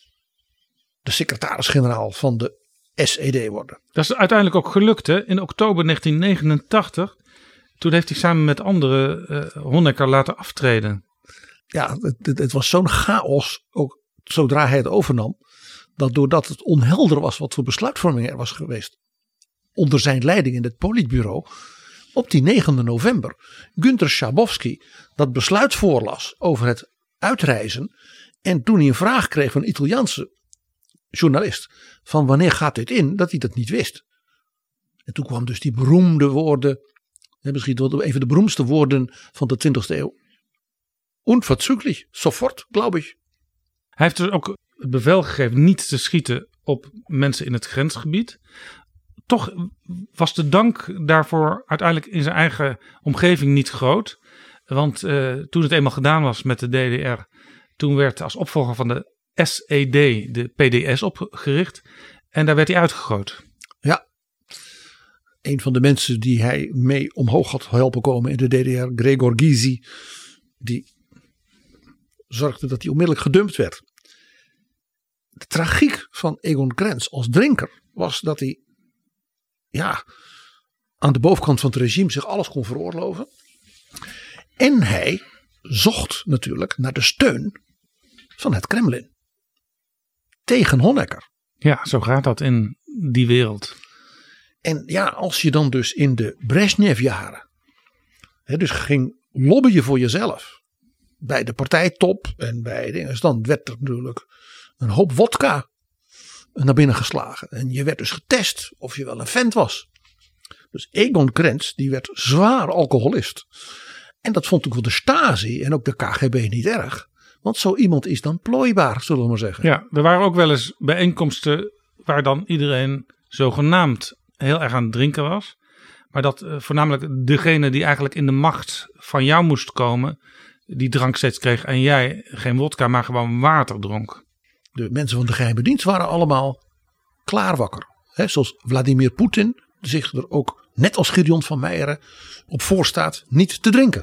de secretaris-generaal van de S E D worden. Dat is uiteindelijk ook gelukt, hè? In oktober negentien negenentachtig. Toen heeft hij samen met anderen uh, Honecker laten aftreden. Ja, het, het, het was zo'n chaos, ook zodra hij het overnam, dat doordat het onhelder was wat voor besluitvorming er was geweest onder zijn leiding in het politbureau, op die negende november Günter Schabowski dat besluit voorlas over het uitreizen. En toen hij een vraag kreeg van een Italiaanse journalist van wanneer gaat dit in, dat hij dat niet wist. En toen kwam dus die beroemde woorden, misschien wel even de beroemdste woorden van de twintigste eeuw. Unverzüglich, sofort, glaube ich. Hij heeft dus ook het bevel gegeven niet te schieten op mensen in het grensgebied. Toch was de dank daarvoor uiteindelijk in zijn eigen omgeving niet groot. Want uh, toen het eenmaal gedaan was met de D D R, toen werd als opvolger van de S E D de P D S opgericht. En daar werd hij uitgegooid. Ja. Een van de mensen die hij mee omhoog had helpen komen in de D D R, Gregor Gysi, die zorgde dat hij onmiddellijk gedumpt werd. De tragiek van Egon Krenz als drinker was dat hij ja, aan de bovenkant van het regime zich alles kon veroorloven. En hij zocht natuurlijk naar de steun van het Kremlin. Tegen Honecker. Ja, zo gaat dat in die wereld. En ja, als je dan dus in de Brezhnev-jaren hè, dus ging lobbyen voor jezelf bij de partijtop en bij dingen, dan werd er natuurlijk een hoop wodka naar binnen geslagen. En je werd dus getest of je wel een vent was. Dus Egon Krenz, die werd zwaar alcoholist. En dat vond ook wel de Stasi en ook de K G B niet erg. Want zo iemand is dan plooibaar, zullen we maar zeggen. Ja, er waren ook wel eens bijeenkomsten waar dan iedereen zogenaamd heel erg aan het drinken was. Maar dat uh, voornamelijk degene die eigenlijk in de macht van jou moest komen, die drank steeds kreeg en jij geen wodka, maar gewoon water dronk. De mensen van de geheime dienst waren allemaal klaarwakker. Hè, zoals Vladimir Poetin zich er ook, net als Gideon van Meijeren, op voorstaat niet te drinken.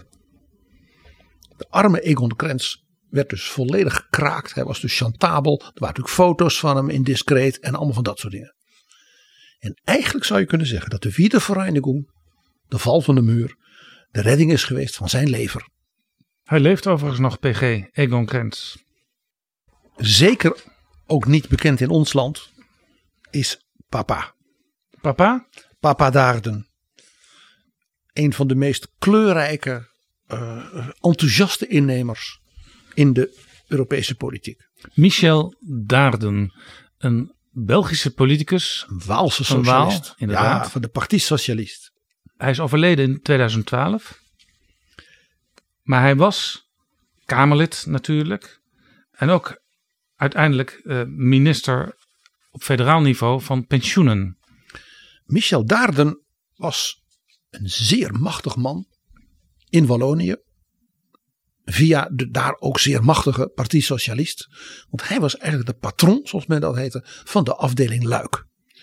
De arme Egon Krenz werd dus volledig gekraakt. Hij was dus chantabel. Er waren natuurlijk foto's van hem indiscreet en allemaal van dat soort dingen. En eigenlijk zou je kunnen zeggen dat de Wiedervereinigung, de val van de muur, de redding is geweest van zijn lever. Hij leeft overigens nog, P G, Egon Krenz. Zeker ook niet bekend in ons land is Papa. Papa? Papa Daerden. Een van de meest kleurrijke, uh, enthousiaste innemers in de Europese politiek. Michel Daerden, een Belgische politicus. Een Waalse van socialist. Waal, inderdaad. Ja, van de Parti Socialist. Hij is overleden in tweeduizend twaalf. Maar hij was Kamerlid natuurlijk. En ook uiteindelijk uh, minister op federaal niveau van pensioenen. Michel Daerden was een zeer machtig man in Wallonië. Via de daar ook zeer machtige Parti Socialist. Want hij was eigenlijk de patron, zoals men dat heette, van de afdeling Luik.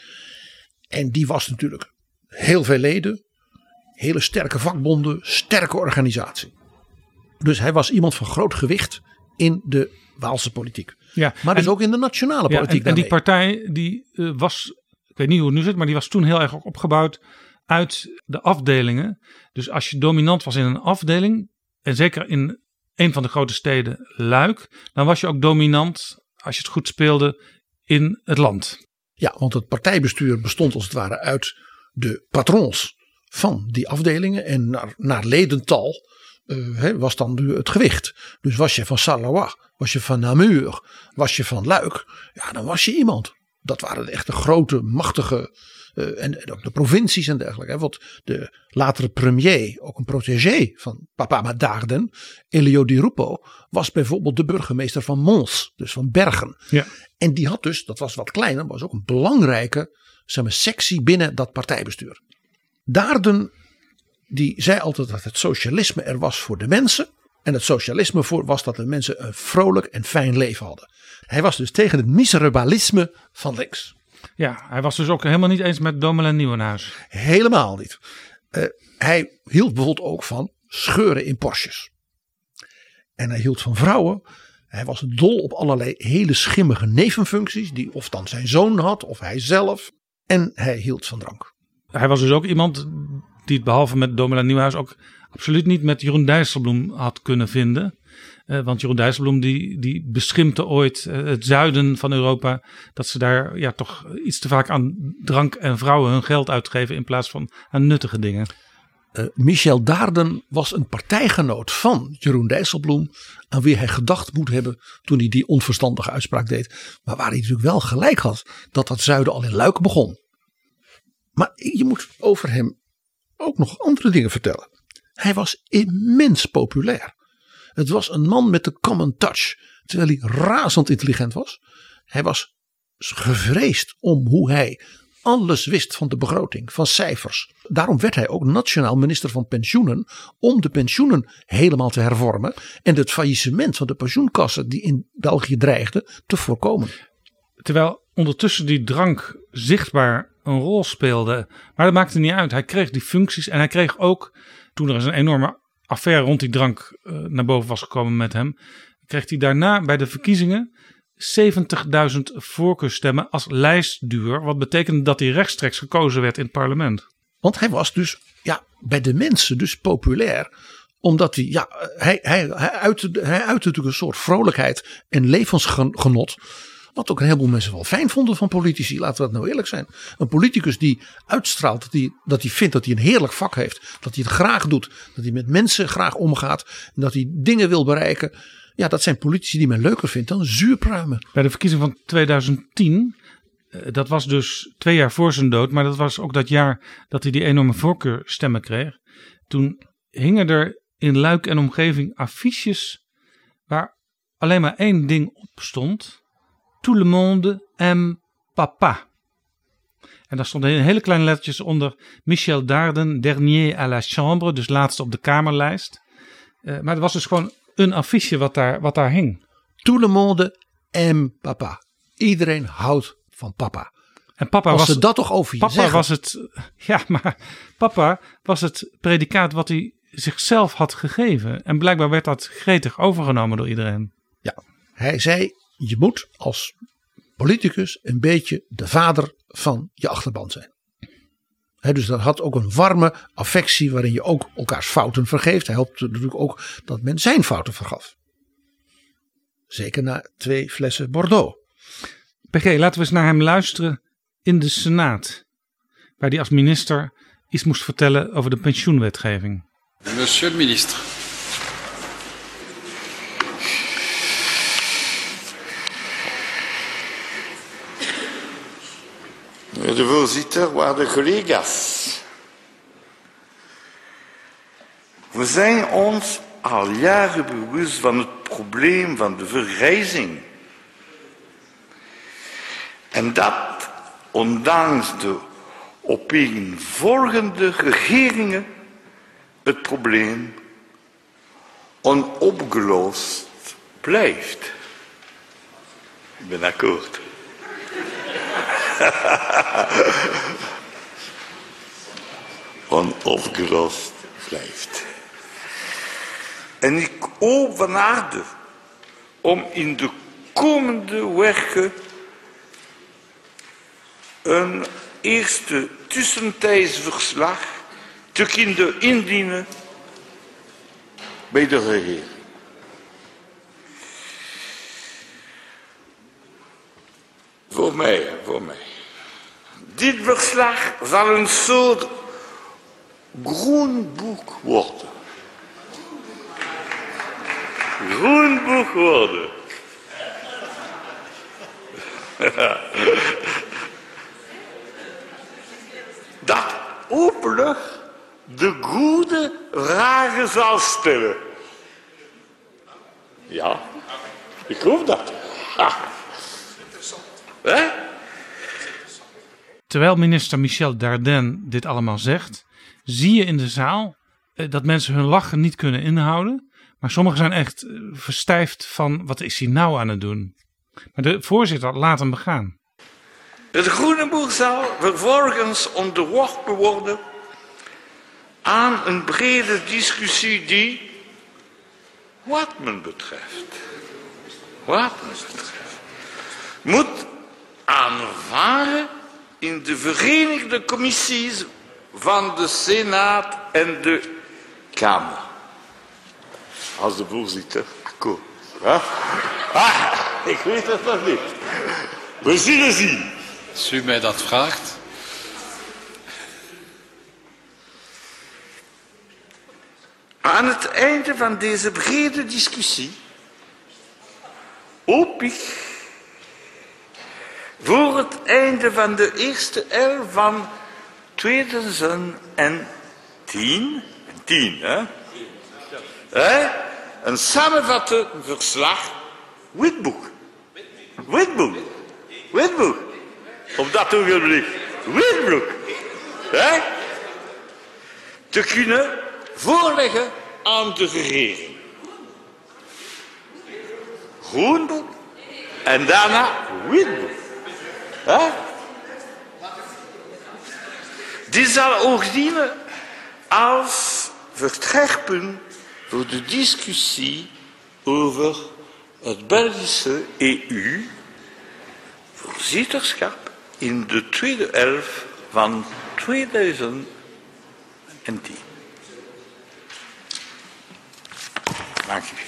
En die was natuurlijk heel veel leden. Hele sterke vakbonden, sterke organisatie. Dus hij was iemand van groot gewicht in de Waalse politiek. Ja, maar dus en, ook in de nationale ja, politiek. En, en die partij die uh, was, ik weet niet hoe het nu zit, maar die was toen heel erg opgebouwd uit de afdelingen. Dus als je dominant was in een afdeling, en zeker in een van de grote steden Luik, dan was je ook dominant, als je het goed speelde, in het land. Ja, want het partijbestuur bestond als het ware uit de patrons van die afdelingen. En naar, naar ledental uh, he, was dan het gewicht. Dus was je van Charleroi, was je van Namur, was je van Luik, ja, dan was je iemand. Dat waren de echte grote, machtige, uh, en, en ook de provincies en dergelijke. Hè, want de latere premier, ook een protégé van Papa Daerden, Elio Di Rupo, was bijvoorbeeld de burgemeester van Mons, dus van Bergen. Ja. En die had dus, dat was wat kleiner, was ook een belangrijke, zeg maar, sectie binnen dat partijbestuur. Daerden, die zei altijd dat het socialisme er was voor de mensen. En het socialisme voor was dat de mensen een vrolijk en fijn leven hadden. Hij was dus tegen het miserabalisme van links. Ja, hij was dus ook helemaal niet eens met Domelen Nieuwenhuis. Helemaal niet. Uh, hij hield bijvoorbeeld ook van scheuren in Porsches. En hij hield van vrouwen. Hij was dol op allerlei hele schimmige nevenfuncties. Die of dan zijn zoon had of hij zelf. En hij hield van drank. Hij was dus ook iemand die het behalve met Domelen Nieuwenhuis ook absoluut niet met Jeroen Dijsselbloem had kunnen vinden. Uh, want Jeroen Dijsselbloem die, die beschimpte ooit uh, het zuiden van Europa. Dat ze daar ja, toch iets te vaak aan drank en vrouwen hun geld uitgeven in plaats van aan nuttige dingen. Uh, Michel Daerden was een partijgenoot van Jeroen Dijsselbloem. Aan wie hij gedacht moet hebben toen hij die onverstandige uitspraak deed. Maar waar hij natuurlijk wel gelijk had dat dat zuiden al in Luik begon. Maar je moet over hem ook nog andere dingen vertellen. Hij was immens populair. Het was een man met de common touch. Terwijl hij razend intelligent was. Hij was gevreesd om hoe hij alles wist van de begroting, van cijfers. Daarom werd hij ook nationaal minister van pensioenen. Om de pensioenen helemaal te hervormen. En het faillissement van de pensioenkassen die in België dreigde te voorkomen. Terwijl ondertussen die drank zichtbaar een rol speelde. Maar dat maakte niet uit. Hij kreeg die functies en hij kreeg ook, toen er eens een enorme affaire rond die drank uh, naar boven was gekomen met hem, kreeg hij daarna bij de verkiezingen zeventigduizend voorkeurstemmen als lijstduur. Wat betekende dat hij rechtstreeks gekozen werd in het parlement. Want hij was dus ja, bij de mensen dus populair. Omdat hij, ja, hij, hij, hij, uitte, hij uitte natuurlijk een soort vrolijkheid en levensgenot. Wat ook een heleboel mensen wel fijn vonden van politici. Laten we dat nou eerlijk zijn. Een politicus die uitstraalt dat hij, dat hij vindt dat hij een heerlijk vak heeft. Dat hij het graag doet. Dat hij met mensen graag omgaat. En dat hij dingen wil bereiken. Ja, dat zijn politici die men leuker vindt dan zuurpruimen. Bij de verkiezing van tweeduizend tien. Dat was dus twee jaar voor zijn dood. Maar dat was ook dat jaar dat hij die enorme voorkeurstemmen kreeg. Toen hingen er in Luik en omgeving affiches waar alleen maar één ding op stond. Tout le monde aime papa. En daar stonden hele kleine lettertjes onder Michel Daerden, dernier à la chambre, dus laatste op de kamerlijst. Uh, maar het was dus gewoon een affiche wat daar, wat daar hing. Tout le monde aime papa. Iedereen houdt van papa. En papa Als was, ze dat toch over je papa zeggen. was het, ja, maar papa was het predicaat wat hij zichzelf had gegeven. En blijkbaar werd dat gretig overgenomen door iedereen. Ja, hij zei, je moet als politicus een beetje de vader van je achterban zijn. He, dus dat had ook een warme affectie waarin je ook elkaars fouten vergeeft. Hij hoopte natuurlijk ook dat men zijn fouten vergaf. Zeker na twee flessen Bordeaux. P G, laten we eens naar hem luisteren in de Senaat. Waar hij als minister iets moest vertellen over de pensioenwetgeving. Monsieur le ministre. Meneer de voorzitter, waarde collega's. We zijn ons al jaren bewust van het probleem van de vergrijzing. En dat ondanks de opeenvolgende regeringen het probleem onopgelost blijft. Ik ben akkoord. Onopgelost blijft. En ik hoop van harte om in de komende weken een eerste tussentijds verslag te kunnen indienen bij de regering. Voor mij, voor mij. Dit verslag zal een soort groenboek worden. Groenboek worden. Dat hopelijk de goede vragen zal stellen. Ja, ik hoop dat. Ha. Hè? Terwijl minister Michel Dardenne dit allemaal zegt, zie je in de zaal eh, dat mensen hun lachen niet kunnen inhouden. Maar sommigen zijn echt eh, verstijfd van wat is hij nou aan het doen. Maar de voorzitter laat hem begaan. Het Groeneboek zal vervolgens onderworpen worden aan een brede discussie die, wat men betreft, wat men betreft, moet aanvaren in de verenigde commissies van de Senaat en de Kamer. Als de voorzitter akkoord. Ah, ik weet het nog niet. We zullen zien. Als u mij dat vraagt. Aan het einde van deze brede discussie hoop ik voor het einde van de eerste helft van twintig tien, tien hè? Hè? Een samenvattend verslag, witboek, witboek, witboek, op dat ogenblik, witboek, hè? te kunnen voorleggen aan de regering. Groenboek en daarna witboek. Hè? Die zal ook dienen als vertrekpunt voor de discussie over het Belgische E U-voorzitterschap in de tweede helft van twintig tien. Dank u.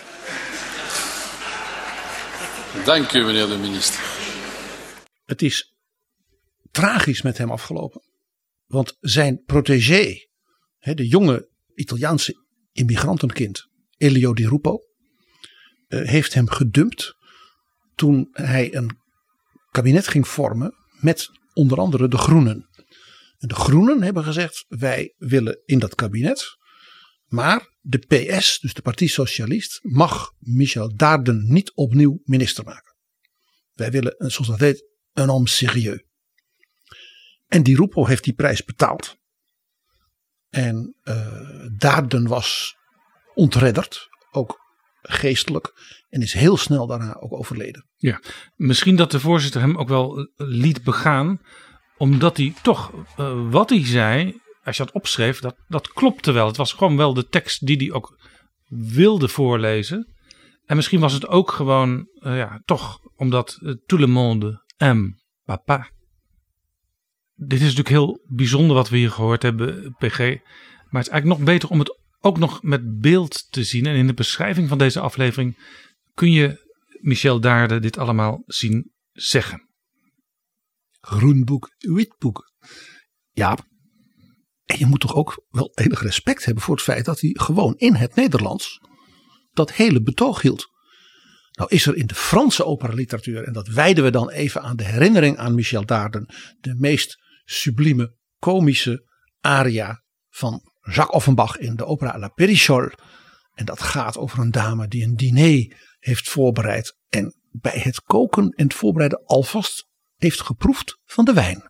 Dank u, meneer de minister. Het is tragisch met hem afgelopen. Want zijn protégé, de jonge Italiaanse immigrantenkind Elio Di Rupo, heeft hem gedumpt toen hij een kabinet ging vormen met onder andere de Groenen. En de Groenen hebben gezegd, wij willen in dat kabinet, maar de P S, dus de Parti Socialist, mag Michel Dardenne niet opnieuw minister maken. Wij willen, zoals dat heet, een homme sérieux. En Di Rupo heeft die prijs betaald. En uh, Dardenne was ontredderd, ook geestelijk. En is heel snel daarna ook overleden. Ja, misschien dat de voorzitter hem ook wel liet begaan. Omdat hij toch, uh, wat hij zei, als je dat opschreef, dat, dat klopte wel. Het was gewoon wel de tekst die hij ook wilde voorlezen. En misschien was het ook gewoon, uh, ja, toch omdat uh, tout le monde aime papa. Dit is natuurlijk heel bijzonder wat we hier gehoord hebben, P G. Maar het is eigenlijk nog beter om het ook nog met beeld te zien. En in de beschrijving van deze aflevering kun je Michel Daarde dit allemaal zien zeggen. Groenboek, witboek. Ja, en je moet toch ook wel enig respect hebben voor het feit dat hij gewoon in het Nederlands dat hele betoog hield. Nou is er in de Franse operaliteratuur, en dat wijden we dan even aan de herinnering aan Michel Daarden, de meest sublieme komische aria van Jacques Offenbach in de opera La Périchole. En dat gaat over een dame die een diner heeft voorbereid en bij het koken en het voorbereiden alvast heeft geproefd van de wijn.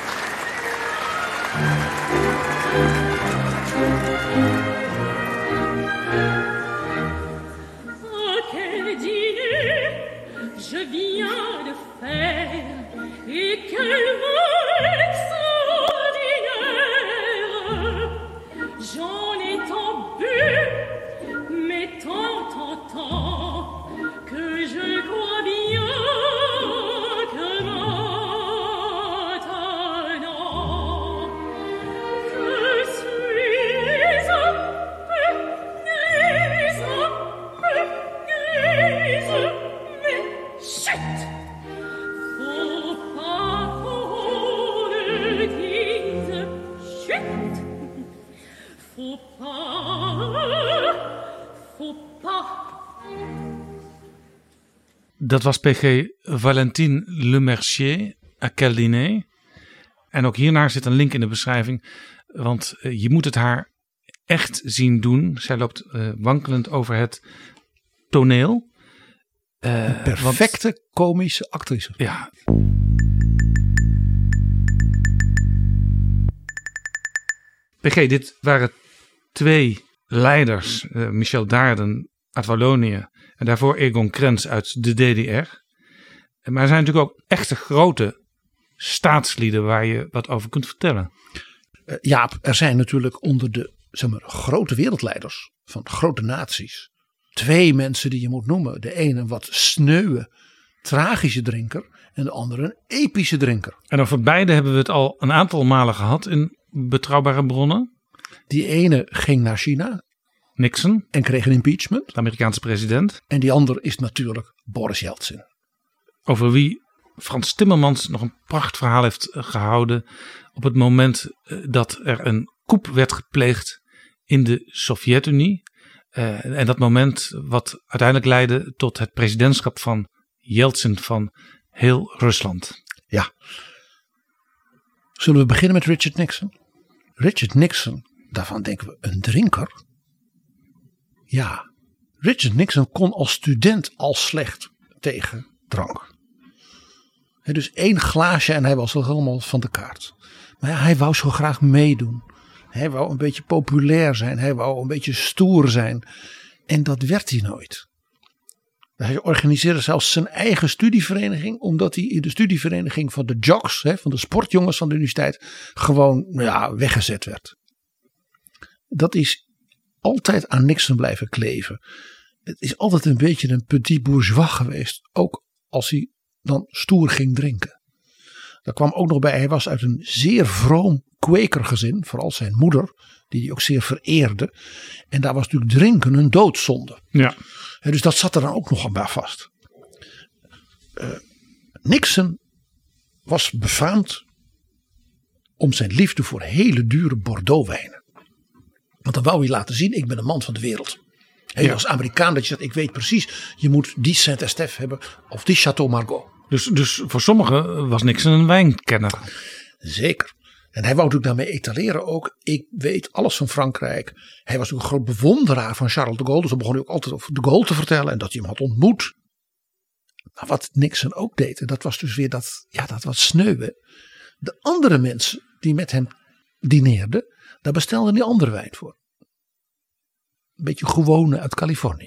Je viens de faire et quel vin extraordinaire. J'en ai tant bu, mais tant, tant, tant, que je crois bien que maintenant je suis un peu grise, un peu grise. Chut! Faut pas qu'on le dise. Chut! Faut pas. Faut pas. Dat was P G Valentine Lemercier, à quel dîner. En ook hiernaar zit een link in de beschrijving. Want je moet het haar echt zien doen. Zij loopt uh, wankelend over het toneel. Uh, een perfecte want, komische actrice. Ja. P G, dit waren twee leiders. Uh, Michel Daarden uit Wallonië. En daarvoor Egon Krenz uit de D D R. Maar er zijn natuurlijk ook echte grote staatslieden waar je wat over kunt vertellen. Uh, Jaap, er zijn natuurlijk onder de zeg maar, grote wereldleiders van grote naties twee mensen die je moet noemen. De ene een wat sneuwe, tragische drinker. En de andere een epische drinker. En over beide hebben we het al een aantal malen gehad in betrouwbare bronnen. Die ene ging naar China. Nixon. En kreeg een impeachment. De Amerikaanse president. En die andere is natuurlijk Boris Yeltsin. Over wie Frans Timmermans nog een prachtverhaal heeft gehouden. Op het moment dat er een coup werd gepleegd in de Sovjet-Unie. Uh, en dat moment wat uiteindelijk leidde tot het presidentschap van Yeltsin van heel Rusland. Ja. Zullen we beginnen met Richard Nixon? Richard Nixon, daarvan denken we een drinker. Ja, Richard Nixon kon als student al slecht tegen drank. He, dus één glaasje en hij was al helemaal van de kaart. Maar ja, hij wou zo graag meedoen. Hij wou een beetje populair zijn. Hij wou een beetje stoer zijn. En dat werd hij nooit. Hij organiseerde zelfs zijn eigen studievereniging. Omdat hij in de studievereniging van de jocks. Van de sportjongens van de universiteit. Gewoon ja, weggezet werd. Dat is altijd aan Nixon blijven kleven. Het is altijd een beetje een petit bourgeois geweest. Ook als hij dan stoer ging drinken. Daar kwam ook nog bij. Hij was uit een zeer vroom kwekergezin. Vooral zijn moeder. Die hij ook zeer vereerde. En daar was natuurlijk drinken een doodzonde. Ja. En dus dat zat er dan ook nog aan vast. Uh, Nixon was befaamd om zijn liefde voor hele dure Bordeaux wijnen. Want dan wou hij laten zien, ik ben een man van de wereld. En ja. Als Amerikaan dat je zegt, ik weet precies, je moet die Saint-Estèphe hebben of die Château Margaux. Dus, dus voor sommigen was Nixon een wijnkenner. Zeker. En hij wou natuurlijk daarmee etaleren ook. Ik weet alles van Frankrijk. Hij was ook een groot bewonderaar van Charles de Gaulle. Dus dan begon hij ook altijd over de Gaulle te vertellen. En dat hij hem had ontmoet. Maar wat Nixon ook deed. En dat was dus weer dat, ja, dat wat sneuwe. De andere mensen die met hem dineerden. Daar bestelden die andere wijn voor. Een beetje gewone uit Californië.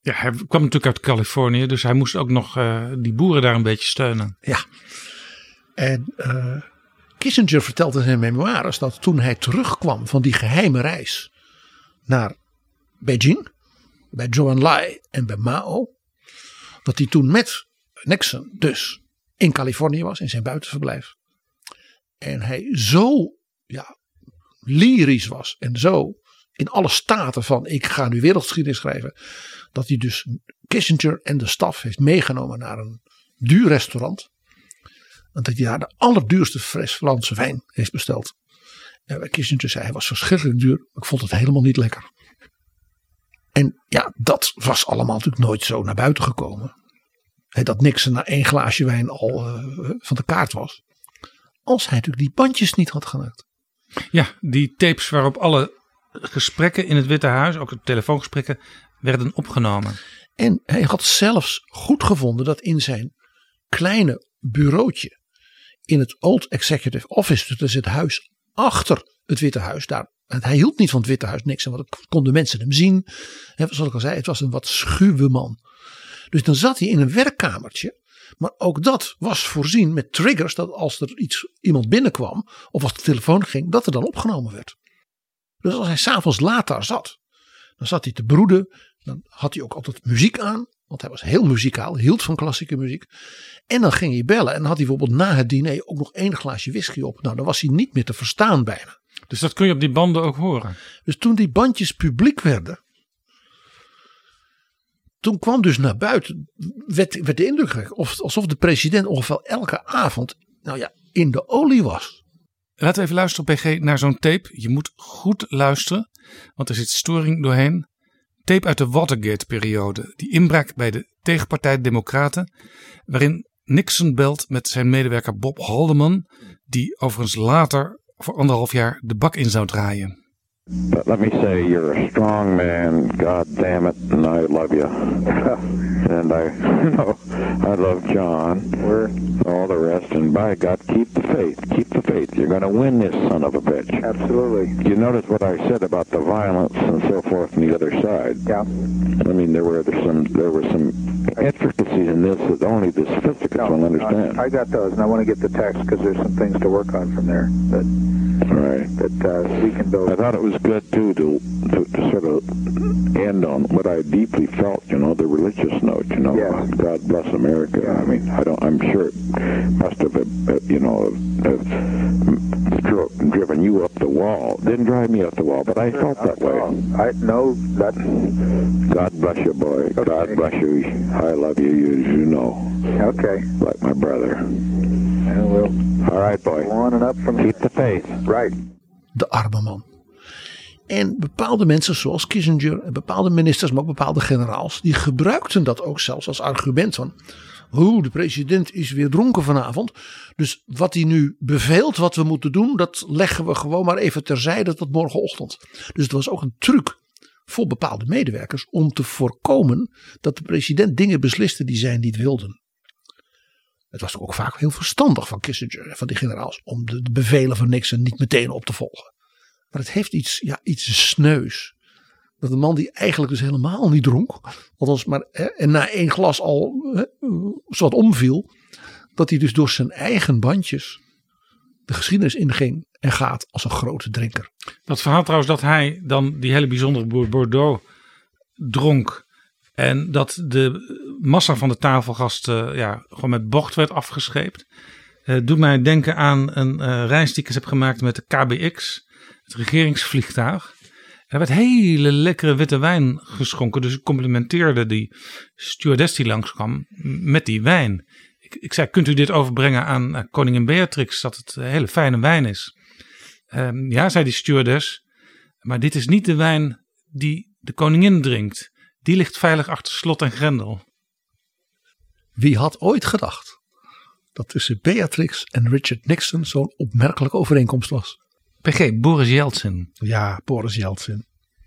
Ja, hij kwam natuurlijk uit Californië, dus hij moest ook nog uh, die boeren daar een beetje steunen. Ja. En uh, Kissinger vertelt in zijn memoires dat toen hij terugkwam van die geheime reis naar Beijing, bij Zhou Enlai en bij Mao, dat hij toen met Nixon dus in Californië was, in zijn buitenverblijf. En hij zo ja, lyrisch was en zo in alle staten van ik ga nu wereldgeschiedenis schrijven, dat hij dus Kissinger en de staf heeft meegenomen naar een duur restaurant. En dat hij daar de allerduurste fles Franse wijn heeft besteld. En Kissinger zei hij was verschrikkelijk duur, maar ik vond het helemaal niet lekker. En ja, dat was allemaal natuurlijk nooit zo naar buiten gekomen. He, dat Nixon na één glaasje wijn al uh, van de kaart was. Als hij natuurlijk die bandjes niet had gemaakt. Ja, die tapes waarop alle gesprekken in het Witte Huis, ook de telefoongesprekken, werden opgenomen. En hij had zelfs goed gevonden dat in zijn kleine bureautje in het Old Executive Office, dus het huis achter het Witte Huis, daar, hij hield niet van het Witte Huis, niks, en wat konden mensen hem zien. He, zoals ik al zei, het was een wat schuwe man. Dus dan zat hij in een werkkamertje. Maar ook dat was voorzien met triggers. Dat als er iets, iemand binnenkwam. Of als de telefoon ging. Dat er dan opgenomen werd. Dus als hij s'avonds laat daar zat. Dan zat hij te broeden. Dan had hij ook altijd muziek aan. Want hij was heel muzikaal. Hield van klassieke muziek. En dan ging hij bellen. En dan had hij bijvoorbeeld na het diner ook nog één glaasje whisky op. Nou dan was hij niet meer te verstaan bijna. Dus dat kun je op die banden ook horen. Dus toen die bandjes publiek werden. Toen kwam dus naar buiten, werd, werd de indruk gekregen alsof de president ongeveer elke avond nou ja, in de olie was. Laten we even luisteren, P G, naar zo'n tape. Je moet goed luisteren, want er zit storing doorheen. Tape uit de Watergate-periode, die inbraak bij de tegenpartij Democraten, waarin Nixon belt met zijn medewerker Bob Haldeman, die overigens later voor anderhalf jaar de bak in zou draaien. But let me say, you're a strong man, God damn it, and I love you. And I, no, I love John, we're all the rest, and by God, keep the faith, keep the faith. You're going to win this son of a bitch. Absolutely. You notice what I said about the violence and so forth on the other side? Yeah. I mean, there were some, there were some intricacies in this that only the sophisticates will understand. I, I got those, and I want to get the text because there's some things to work on from there. But right. That uh, we can build. I thought it was good too to, to to sort of end on what I deeply felt, you know, the religious note, you know, yes. God bless America. Yeah. I mean, I don't. I'm sure it must have, uh, you know, have, have driven you up the wall. Didn't drive me up the wall, but I sure, felt that way. I know that. God bless you, boy. Okay. God bless you. I love you, you, you know. Okay. Like my brother. And we'll. All right, boy. Go on and up from Keep the faith. Right. De arme man. En bepaalde mensen zoals Kissinger en bepaalde ministers, maar ook bepaalde generaals, die gebruikten dat ook zelfs als argument van, hoe de president is weer dronken vanavond. Dus wat hij nu beveelt wat we moeten doen, dat leggen we gewoon maar even terzijde tot morgenochtend. Dus het was ook een truc voor bepaalde medewerkers om te voorkomen dat de president dingen besliste die zij niet wilden. Het was ook vaak heel verstandig van Kissinger en van die generaals om de, de bevelen van Nixon niet meteen op te volgen. Maar het heeft iets, ja, iets sneus. Dat een man die eigenlijk dus helemaal niet dronk. Althans, maar, hè, en na één glas al hè, zowat omviel. Dat hij dus door zijn eigen bandjes de geschiedenis inging en gaat als een grote drinker. Dat verhaal trouwens dat hij dan die hele bijzondere Bordeaux dronk. En dat de massa van de tafelgasten ja, gewoon met bocht werd afgescheept. Uh, doet mij denken aan een uh, reis die ik eens heb gemaakt met de K B X. Het regeringsvliegtuig. Er werd hele lekkere witte wijn geschonken. Dus ik complimenteerde die stewardess die langskwam met die wijn. Ik, ik zei, kunt u dit overbrengen aan uh, koningin Beatrix, dat het hele fijne wijn is? Um, ja, zei die stewardess. Maar dit is niet de wijn die de koningin drinkt. Die ligt veilig achter slot en grendel. Wie had ooit gedacht dat tussen Beatrix en Richard Nixon zo'n opmerkelijke overeenkomst was? P G, Boris Yeltsin. Ja, Boris Yeltsin.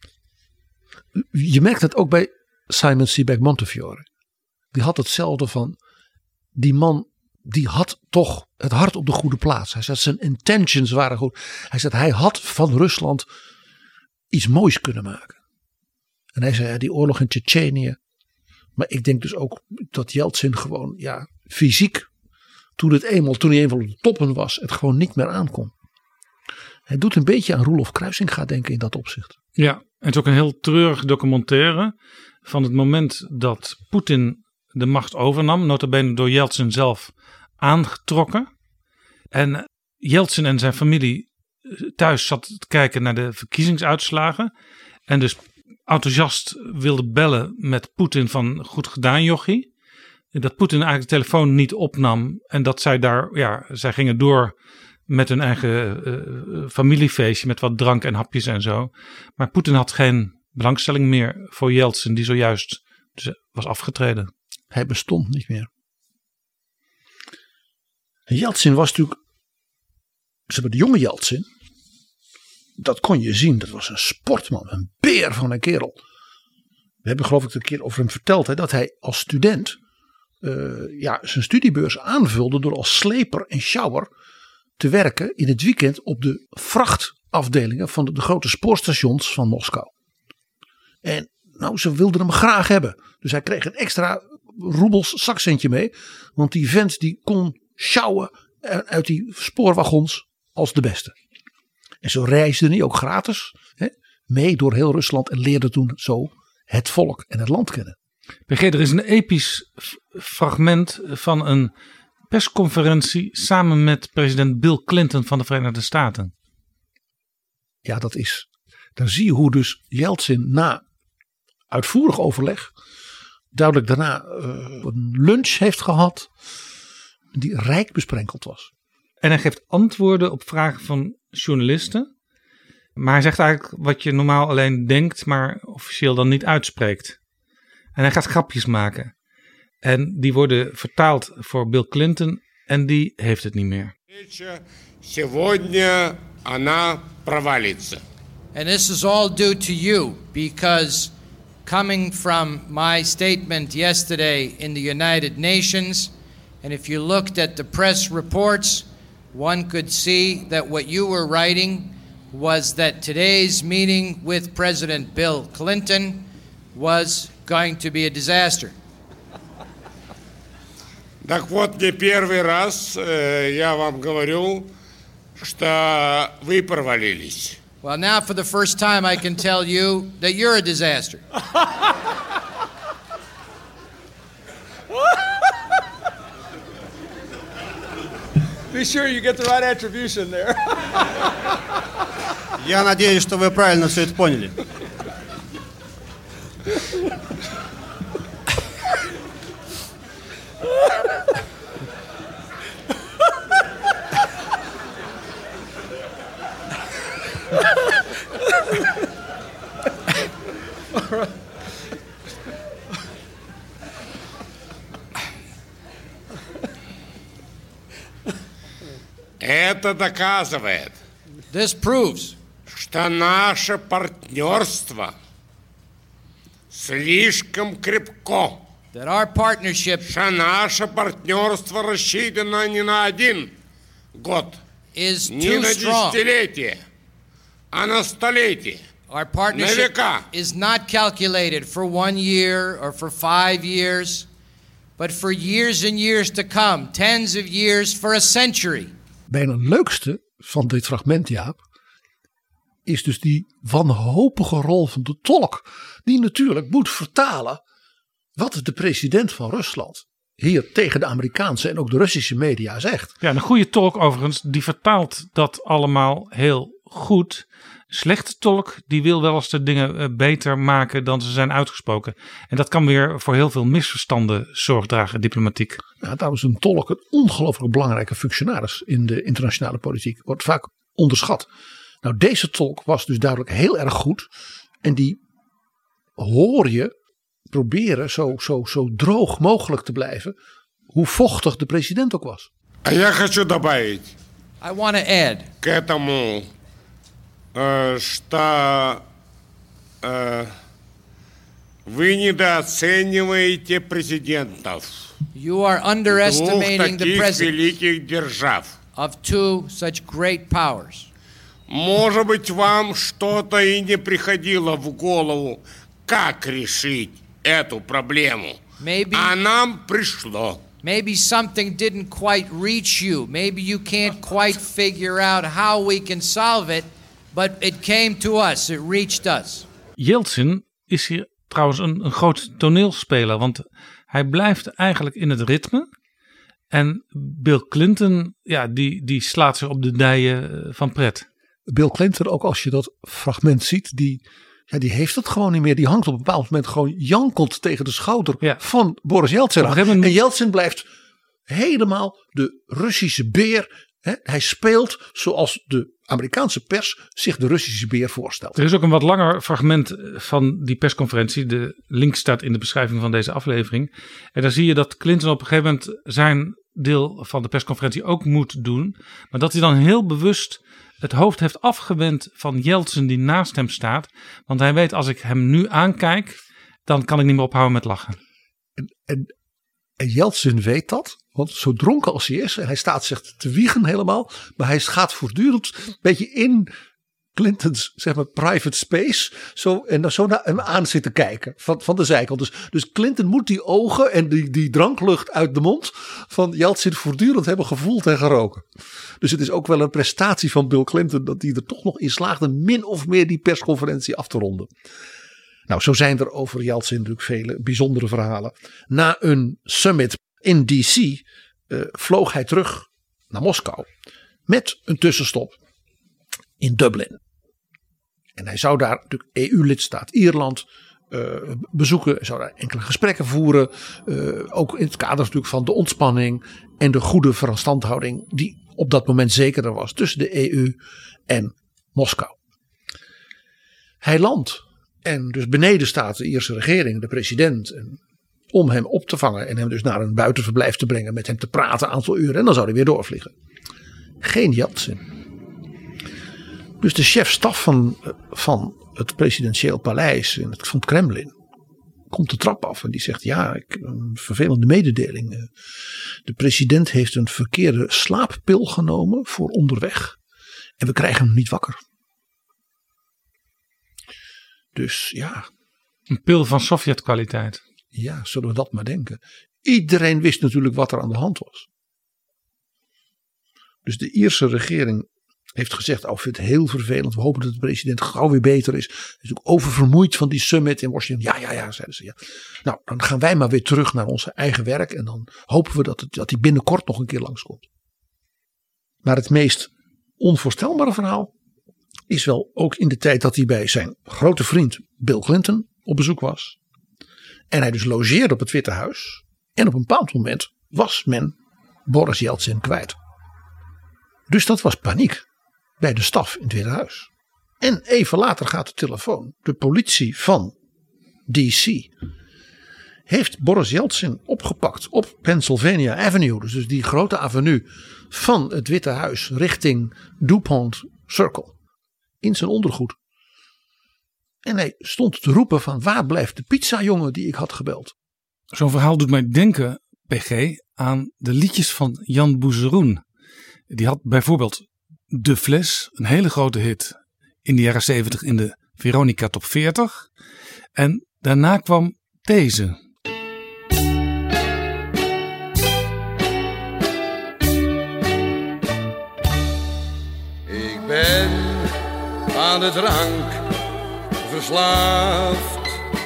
Je merkt het ook bij Simon Sebag Montefiore. Die had hetzelfde van, die man die had toch het hart op de goede plaats. Hij zei zijn intentions waren goed. Hij zei hij had van Rusland iets moois kunnen maken. En hij zei die oorlog in Tsjetsjenië, Maar ik denk dus ook dat Jeltsin gewoon ja, fysiek, toen, het eenmaal, toen hij eenmaal op de toppen was, het gewoon niet meer aankon. Hij doet een beetje aan Roelof Kruisinga denken in dat opzicht. Ja, het is ook een heel treurig documentaire van het moment dat Poetin de macht overnam, nota bene door Jeltsin zelf aangetrokken. En Jeltsin en zijn familie thuis zat te kijken naar de verkiezingsuitslagen. En dus enthousiast wilde bellen met Poetin van goed gedaan jochie. Dat Poetin eigenlijk de telefoon niet opnam. En dat zij daar, ja, zij gingen door met hun eigen uh, familiefeestje met wat drank en hapjes en zo. Maar Poetin had geen belangstelling meer voor Jeltsin die zojuist dus was afgetreden. Hij bestond niet meer. Jeltsin was natuurlijk, ze hebben de jonge Jeltsin, dat kon je zien, dat was een sportman, een beer van een kerel. We hebben geloof ik een keer over hem verteld hè, dat hij als student uh, ja, zijn studiebeurs aanvulde door als sleper en sjouwer te werken in het weekend op de vrachtafdelingen van de, de grote spoorstations van Moskou. En nou, ze wilden hem graag hebben. Dus hij kreeg een extra roebels zakcentje mee. Want die vent die kon sjouwen uit die spoorwagons als de beste. En zo reisde hij ook gratis hè, mee door heel Rusland en leerde toen zo het volk en het land kennen. P G, er is een episch fragment van een persconferentie samen met president Bill Clinton van de Verenigde Staten. Ja, dat is. Dan zie je hoe dus Jeltsin na uitvoerig overleg duidelijk daarna uh, een lunch heeft gehad die rijk besprenkeld was. En hij geeft antwoorden op vragen van journalisten. Maar hij zegt eigenlijk wat je normaal alleen denkt, maar officieel dan niet uitspreekt. En hij gaat grapjes maken. En die worden vertaald voor Bill Clinton en die heeft het niet meer. Сегодня она провалится. And this is all due to you, because coming from my statement yesterday in the United Nations, and if you looked at the press reports, one could see that what you were writing was that today's meeting with President Bill Clinton was going to be a disaster. Так вот, не первый раз э, я вам говорю, что вы провалились. Well, now for the first time I can tell you that you're a disaster. Be sure you get the right attribution there. Я надеюсь, что вы правильно все это поняли. Это доказывает, This proves что наше партнерство слишком крепко. That our partnership, что наше партнерство рассчитано не на один год, is не too на strong. десятилетие, а на столетие. Our partnership is not calculated for one year or for five years, but for years and years to come, tens of years, for a century. Bijna het leukste van dit fragment, Jaap, is dus die wanhopige rol van de tolk. Die natuurlijk moet vertalen wat de president van Rusland hier tegen de Amerikaanse en ook de Russische media zegt. Ja, een goede tolk overigens, die vertaalt dat allemaal heel goed. Slechte tolk, die wil wel eens de dingen beter maken dan ze zijn uitgesproken. En dat kan weer voor heel veel misverstanden zorg dragen, diplomatiek. Ja, daarom is een tolk een ongelooflijk belangrijke functionaris in de internationale politiek. Wordt vaak onderschat. Nou, deze tolk was dus duidelijk heel erg goed. En die hoor je proberen zo, zo, zo droog mogelijk te blijven. Hoe vochtig de president ook was. А я хочу добавить. I want to add. К этому, э, что э, вы недооцениваете президентов. You are underestimating the двух таких president великих держав. of two such great powers. Может быть, вам что-то и не приходило в голову, как решить эту проблему. Maybe, а нам пришло. Maybe something didn't quite reach you. Maybe you can't quite figure out how we can solve it, but it came to us. It reached us. Yeltsin is hier trouwens een, een groot toneelspeler, want hij blijft eigenlijk in het ritme. En Bill Clinton, ja, die, die slaat zich op de dijen van pret. Bill Clinton, ook als je dat fragment ziet, die, ja, die heeft het gewoon niet meer. Die hangt op een bepaald moment gewoon jankend tegen de schouder ja. van Boris Yeltsin. Moment... En Yeltsin blijft helemaal de Russische beer. Hè? Hij speelt zoals de Amerikaanse pers zich de Russische beer voorstelt. Er is ook een wat langer fragment van die persconferentie. De link staat in de beschrijving van deze aflevering. En daar zie je dat Clinton op een gegeven moment zijn deel van de persconferentie ook moet doen. Maar dat hij dan heel bewust het hoofd heeft afgewend van Yeltsin die naast hem staat. Want hij weet, als ik hem nu aankijk, dan kan ik niet meer ophouden met lachen. En, en, en Yeltsin weet dat. Want zo dronken als hij is, en hij staat zich te wiegen helemaal. Maar hij gaat voortdurend een beetje in Clintons, zeg maar, private space. Zo, en dan zo naar hem aan zitten kijken van, van de zijkant. Dus, dus Clinton moet die ogen en die, die dranklucht uit de mond van Yeltsin voortdurend hebben gevoeld en geroken. Dus het is ook wel een prestatie van Bill Clinton dat hij er toch nog in slaagde min of meer die persconferentie af te ronden. Nou, zo zijn er over Yeltsin natuurlijk vele bijzondere verhalen. Na een summit in D C uh, vloog hij terug naar Moskou met een tussenstop in Dublin. En hij zou daar natuurlijk E U-lidstaat Ierland uh, bezoeken. Hij zou daar enkele gesprekken voeren. Uh, ook in het kader natuurlijk van de ontspanning en de goede verstandhouding die op dat moment zekerder was tussen de E U en Moskou. Hij landt en dus beneden staat de Ierse regering, de president, en om hem op te vangen en hem dus naar een buitenverblijf te brengen, met hem te praten een aantal uren en dan zou hij weer doorvliegen. Geen Yeltsin. Dus de chef-staf van, van het presidentieel paleis in het, van het Kremlin komt de trap af en die zegt: ja, ik, een vervelende mededeling. De president heeft een verkeerde slaappil genomen voor onderweg en we krijgen hem niet wakker. Dus ja. Een pil van Sovjet-kwaliteit. Ja, zullen we dat maar denken. Iedereen wist natuurlijk wat er aan de hand was. Dus de Ierse regering heeft gezegd: oh, ik vind het heel vervelend. We hopen dat de president gauw weer beter is. Hij is natuurlijk oververmoeid van die summit in Washington. Ja, ja, ja, zeiden ze. Ja. Nou, dan gaan wij maar weer terug naar onze eigen werk. En dan hopen we dat, het, dat hij binnenkort nog een keer langskomt. Maar het meest onvoorstelbare verhaal is wel ook in de tijd dat hij bij zijn grote vriend Bill Clinton op bezoek was. En hij dus logeerde op het Witte Huis. En op een bepaald moment was men Boris Yeltsin kwijt. Dus dat was paniek bij de staf in het Witte Huis. En even later gaat de telefoon. De politie van D C heeft Boris Yeltsin opgepakt op Pennsylvania Avenue. Dus die grote avenue van het Witte Huis richting DuPont Circle. In zijn ondergoed. En hij stond te roepen van: waar blijft de pizzajongen die ik had gebeld? Zo'n verhaal doet mij denken, P G, aan de liedjes van Jan Boezeroen. Die had bijvoorbeeld De Fles, een hele grote hit in de jaren zeventig in de Veronica Top veertig. En daarna kwam deze. Ik ben aan de drank verslaafd.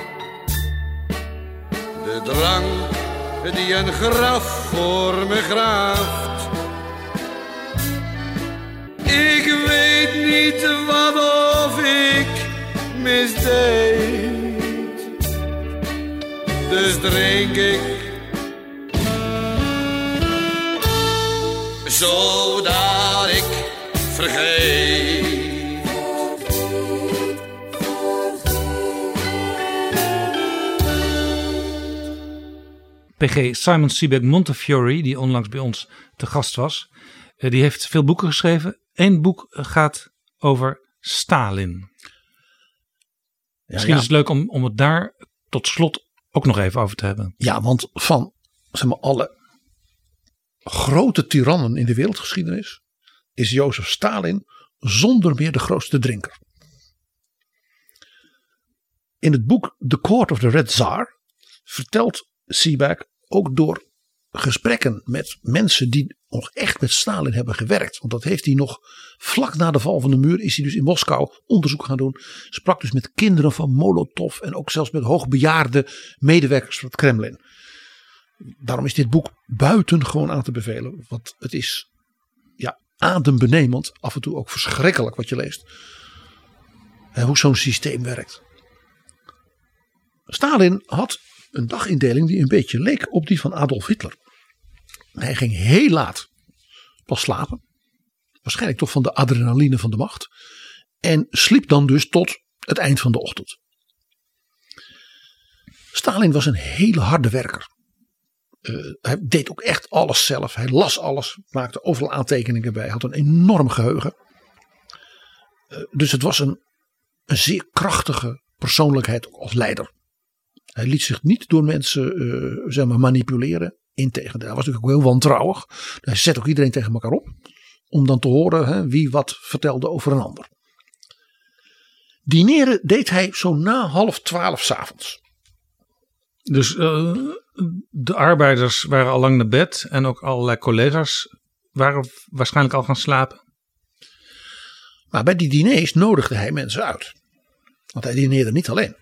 De drank die een graf voor me graaft. Ik weet niet wat of ik misdeed. Dus drink ik zodat ik vergeet. P G, Simon Sebag Montefiore, die onlangs bij ons te gast was, die heeft veel boeken geschreven. Eén boek gaat over Stalin. Ja, Misschien ja. is het leuk om, om het daar tot slot ook nog even over te hebben. Ja, want van zeg maar, alle grote tirannen in de wereldgeschiedenis is Jozef Stalin zonder meer de grootste drinker. In het boek The Court of the Red Tsar vertelt Siebeck ook door gesprekken met mensen die nog echt met Stalin hebben gewerkt. Want dat heeft hij nog vlak na de val van de muur is hij dus in Moskou onderzoek gaan doen. Sprak dus met kinderen van Molotov en ook zelfs met hoogbejaarde medewerkers van het Kremlin. Daarom is dit boek buitengewoon aan te bevelen. Want het is ja, adembenemend, af en toe ook verschrikkelijk wat je leest. En hoe zo'n systeem werkt. Stalin had een dagindeling die een beetje leek op die van Adolf Hitler. Hij ging heel laat pas slapen. Waarschijnlijk toch van de adrenaline van de macht. En sliep dan dus tot het eind van de ochtend. Stalin was een hele harde werker. Uh, hij deed ook echt alles zelf. Hij las alles. Maakte overal aantekeningen bij. Had een enorm geheugen. Uh, dus het was een, een zeer krachtige persoonlijkheid als leider. Hij liet zich niet door mensen uh, zeg maar manipuleren. Integendeel, hij was natuurlijk ook heel wantrouwig. Hij zette ook iedereen tegen elkaar op. Om dan te horen hè, wie wat vertelde over een ander. Dineren deed hij zo na half twaalf 's avonds. Dus uh, de arbeiders waren al lang naar bed. En ook allerlei collega's waren waarschijnlijk al gaan slapen. Maar bij die diners nodigde hij mensen uit. Want hij dineerde niet alleen.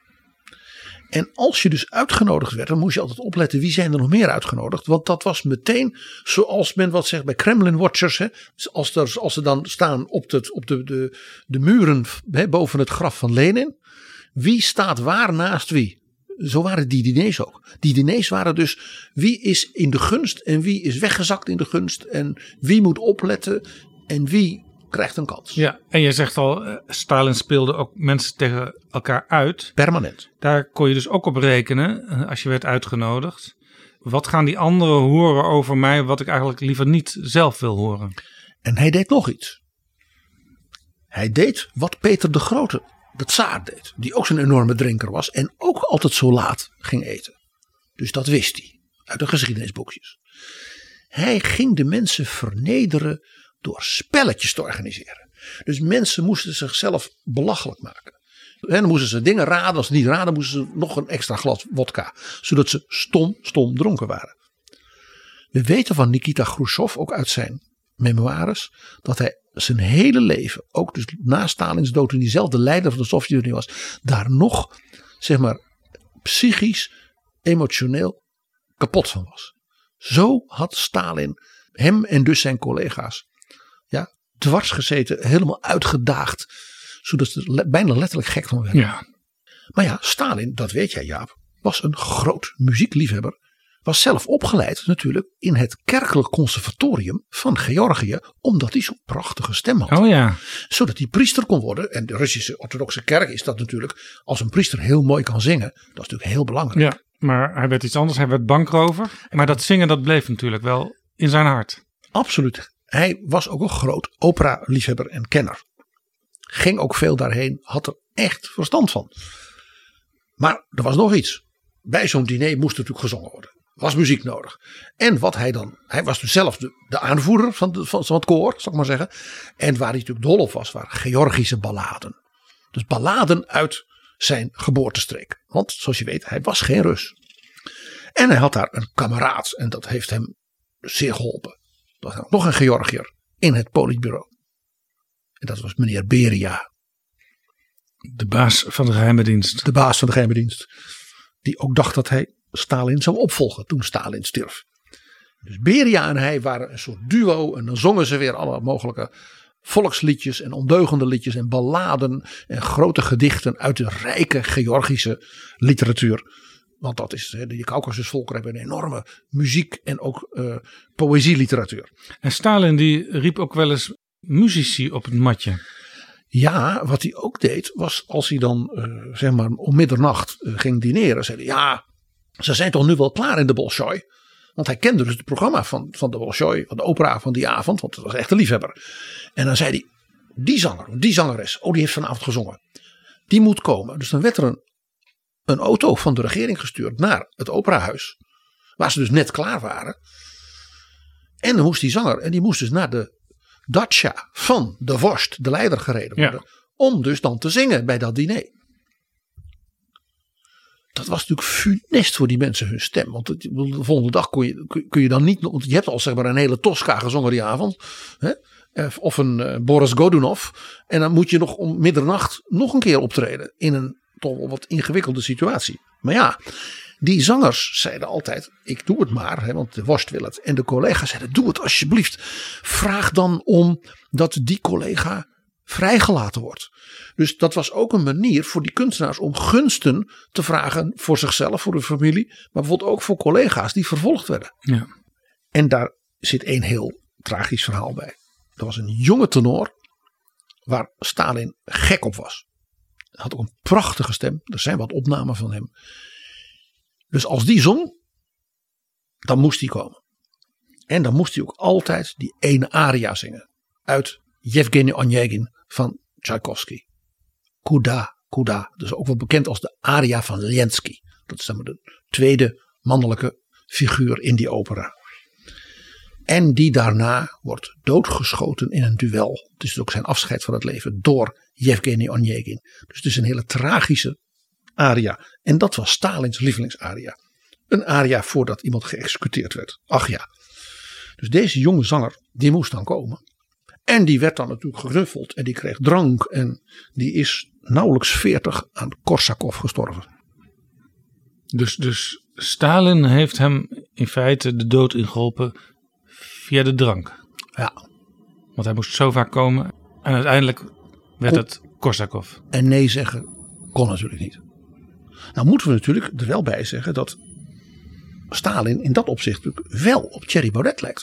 En als je dus uitgenodigd werd, dan moest je altijd opletten wie zijn er nog meer uitgenodigd. Want dat was meteen zoals men wat zegt bij Kremlin Watchers. Hè, als, er, als ze dan staan op, de, op de, de, de muren hè, boven het graf van Lenin. Wie staat waar naast wie? Zo waren die diners ook. Die diners waren dus wie is in de gunst en wie is weggezakt in de gunst. En wie moet opletten en wie krijgt een kans. Ja, en je zegt al, uh, Stalin speelde ook mensen tegen elkaar uit. Permanent. Daar kon je dus ook op rekenen uh, als je werd uitgenodigd. Wat gaan die anderen horen over mij wat ik eigenlijk liever niet zelf wil horen? En hij deed nog iets. Hij deed wat Peter de Grote, de tsaar, deed. Die ook zo'n enorme drinker was en ook altijd zo laat ging eten. Dus dat wist hij uit de geschiedenisboekjes. Hij ging de mensen vernederen door spelletjes te organiseren. Dus mensen moesten zichzelf belachelijk maken. En dan moesten ze dingen raden. Als ze niet raden moesten ze nog een extra glas wodka. Zodat ze stom, stom dronken waren. We weten van Nikita Khrushchev, ook uit zijn memoires, dat hij zijn hele leven, ook dus na Stalins dood, toen hij zelf de leider van de Sovjet-Unie was, daar nog, zeg maar, psychisch, emotioneel kapot van was. Zo had Stalin hem en dus zijn collega's ja, dwars gezeten, helemaal uitgedaagd, zodat ze bijna letterlijk gek van werden. Ja. Maar ja, Stalin, dat weet jij Jaap, was een groot muziekliefhebber. Was zelf opgeleid natuurlijk in het kerkelijk conservatorium van Georgië. Omdat hij zo'n prachtige stem had. Oh ja. Zodat hij priester kon worden. En de Russische orthodoxe kerk is dat natuurlijk. Als een priester heel mooi kan zingen. Dat is natuurlijk heel belangrijk. Ja, maar hij werd iets anders. Hij werd bankrover. Maar dat zingen dat bleef natuurlijk wel in zijn hart. Absoluut. Hij was ook een groot opera-liefhebber en kenner. Ging ook veel daarheen. Had er echt verstand van. Maar er was nog iets. Bij zo'n diner moest natuurlijk gezongen worden. Was muziek nodig. En wat hij dan. Hij was dus zelf de, de aanvoerder van, de, van, van het koor, zal ik maar zeggen. En waar hij natuurlijk dol op was, waren Georgische balladen. Dus balladen uit zijn geboortestreek. Want zoals je weet, hij was geen Rus. En hij had daar een kameraad. En dat heeft hem zeer geholpen. Dat was nog een Georgiër in het politbureau. En dat was meneer Beria. De baas van de geheime dienst. De baas van de geheime dienst. Die ook dacht dat hij Stalin zou opvolgen toen Stalin stierf. Dus Beria en hij waren een soort duo. En dan zongen ze weer alle mogelijke volksliedjes en ondeugende liedjes en balladen en grote gedichten uit de rijke Georgische literatuur. Want dat is, de Caucasusvolkeren hebben een enorme muziek en ook uh, poëzieliteratuur. En Stalin die riep ook wel eens muzici op het matje. Ja, wat hij ook deed was als hij dan uh, zeg maar om middernacht uh, ging dineren. Zei hij, ja, ze zijn toch nu wel klaar in de Bolshoi. Want hij kende dus het programma van, van de Bolshoi, van de opera van die avond. Want dat was echt een liefhebber. En dan zei hij, die zanger, die zangeres, oh die heeft vanavond gezongen. Die moet komen. Dus dan werd er een, een auto van de regering gestuurd naar het operahuis. Waar ze dus net klaar waren. En dan moest die zanger, en die moest dus naar de dacha van de vorst, de leider, gereden worden. Ja. Om dus dan te zingen bij dat diner. Dat was natuurlijk funest voor die mensen hun stem. Want het, de volgende dag kon je, kun je dan niet... Want je hebt al zeg maar een hele Tosca gezongen die avond. Hè? Of een uh, Boris Godunov. En dan moet je nog om middernacht nog een keer optreden. In een toch wel wat ingewikkelde situatie. Maar ja, die zangers zeiden altijd... Ik doe het maar, hè, want de worst wil het. En de collega's zeiden, doe het alsjeblieft. Vraag dan om dat die collega vrijgelaten wordt. Dus dat was ook een manier voor die kunstenaars om gunsten te vragen voor zichzelf, voor de familie. Maar bijvoorbeeld ook voor collega's die vervolgd werden. Ja. En daar zit een heel tragisch verhaal bij. Er was een jonge tenor waar Stalin gek op was. Hij had ook een prachtige stem. Er zijn wat opnamen van hem. Dus als die zong, dan moest hij komen. En dan moest hij ook altijd die ene aria zingen. Uit Yevgeny Onegin van Tchaikovsky. Kuda, Kuda. Dus ook wel bekend als de aria van Lenski. Dat is dan de tweede mannelijke figuur in die opera. En die daarna wordt doodgeschoten in een duel. Het is ook zijn afscheid van het leven door Yevgeny Onegin. Dus het is een hele tragische aria. En dat was Stalins lievelingsaria. Een aria voordat iemand geëxecuteerd werd. Ach ja. Dus deze jonge zanger, die moest dan komen. En die werd dan natuurlijk geknuffeld. En die kreeg drank. En die is nauwelijks veertig aan Korsakov gestorven. Dus, dus Stalin heeft hem in feite de dood ingeholpen via de drank. Ja. Want hij moest zo vaak komen. En uiteindelijk werd Kon, het Korsakov. En nee zeggen kon natuurlijk niet. Nou moeten we natuurlijk er wel bij zeggen dat Stalin in dat opzicht natuurlijk wel op Thierry Baudet lijkt.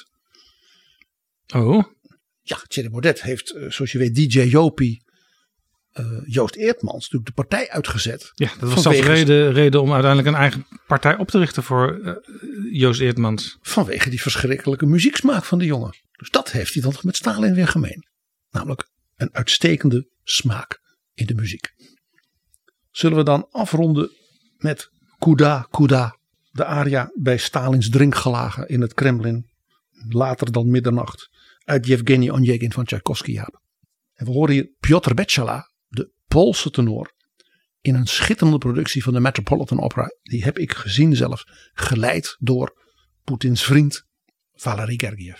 Oh. Ja, Thierry Baudet heeft, zoals je weet, D J Jopie, uh, Joost Eertmans natuurlijk de partij uitgezet. Ja, dat was zelfs reden, reden om uiteindelijk een eigen partij op te richten voor uh, Joost Eertmans. Vanwege die verschrikkelijke muzieksmaak van de jongen. Dus dat heeft hij dan met Stalin weer gemeen. Namelijk een uitstekende smaak in de muziek. Zullen we dan afronden met Kuda, Kuda. De aria bij Stalins drinkgelagen in het Kremlin. Later dan middernacht. Uit Yevgeny Onegin van Tchaikovsky. En we horen hier Piotr Betsala, de Poolse tenor. In een schitterende productie van de Metropolitan Opera. Die heb ik gezien zelfs. Geleid door Poetins vriend Valery Gergiev.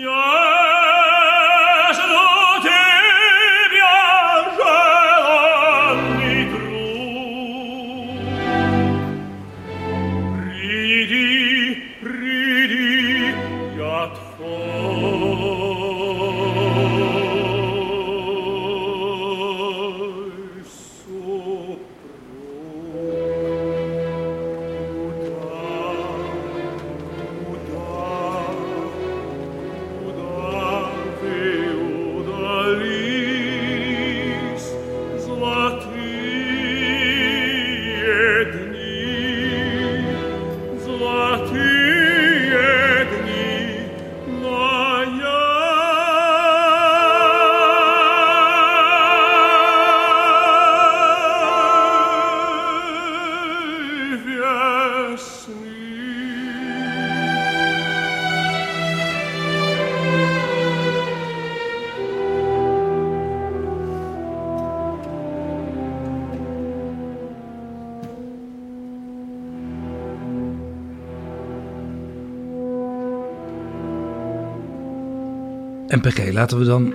En P G, laten we dan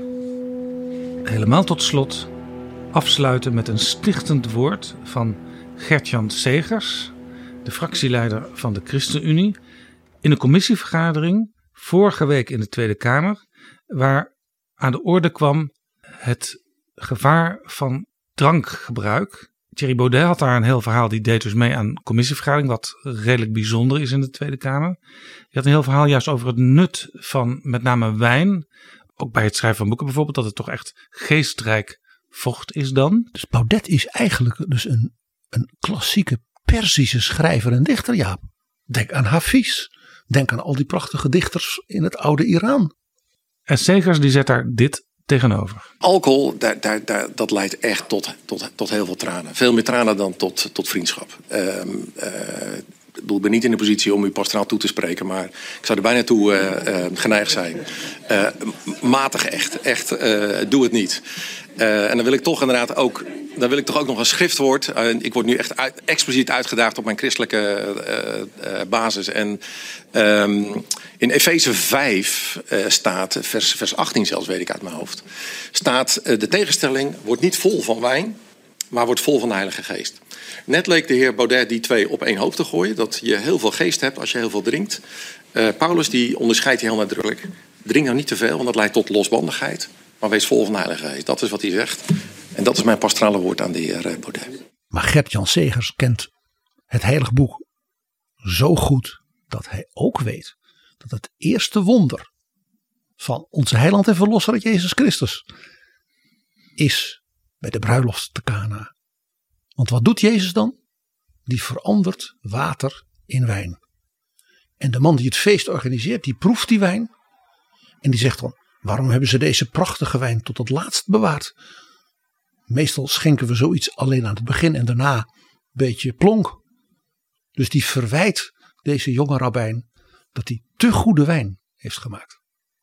helemaal tot slot afsluiten met een stichtend woord van Gert-Jan Segers, de fractieleider van de ChristenUnie, in een commissievergadering vorige week in de Tweede Kamer, waar aan de orde kwam het gevaar van drankgebruik. Thierry Baudet had daar een heel verhaal, die deed dus mee aan een commissievergadering, wat redelijk bijzonder is in de Tweede Kamer. Die had een heel verhaal juist over het nut van met name wijn, ook bij het schrijven van boeken bijvoorbeeld, dat het toch echt geestrijk vocht is dan. Dus Baudet is eigenlijk dus een, een klassieke Perzische schrijver en dichter, Jaap. Denk aan Hafiz, denk aan al die prachtige dichters in het oude Iran. En Segers die zet daar dit tegenover. Alcohol, daar, daar, daar, dat leidt echt tot, tot, tot heel veel tranen. Veel meer tranen dan tot, tot vriendschap. Uh, uh, Ik bedoel, ik ben niet in de positie om u pastoraal toe te spreken, maar ik zou er bijna toe uh, uh, geneigd zijn. Uh, matig echt, echt, uh, doe het niet. Uh, en dan wil ik toch inderdaad ook, dan wil ik toch ook nog een schriftwoord. Uh, ik word nu echt uit, expliciet uitgedaagd op mijn christelijke uh, uh, basis. En um, in Efeze vijf uh, staat, vers, vers achttien zelfs weet ik uit mijn hoofd, staat uh, de tegenstelling wordt niet vol van wijn, maar wordt vol van de Heilige Geest. Net leek de heer Baudet die twee op één hoop te gooien. Dat je heel veel geest hebt als je heel veel drinkt. Uh, Paulus die onderscheidt heel nadrukkelijk. Drink nou niet te veel, want dat leidt tot losbandigheid. Maar wees vol van de Heilige Geest. Dat is wat hij zegt. En dat is mijn pastorale woord aan de heer Baudet. Maar Gert-Jan Segers kent het heilige boek zo goed dat hij ook weet dat het eerste wonder van onze heiland en verlosser Jezus Christus is bij de bruiloft te Kana. Want wat doet Jezus dan? Die verandert water in wijn. En de man die het feest organiseert, die proeft die wijn. En die zegt dan, waarom hebben ze deze prachtige wijn tot het laatst bewaard? Meestal schenken we zoiets alleen aan het begin en daarna een beetje plonk. Dus die verwijt deze jonge rabbijn dat hij te goede wijn heeft gemaakt.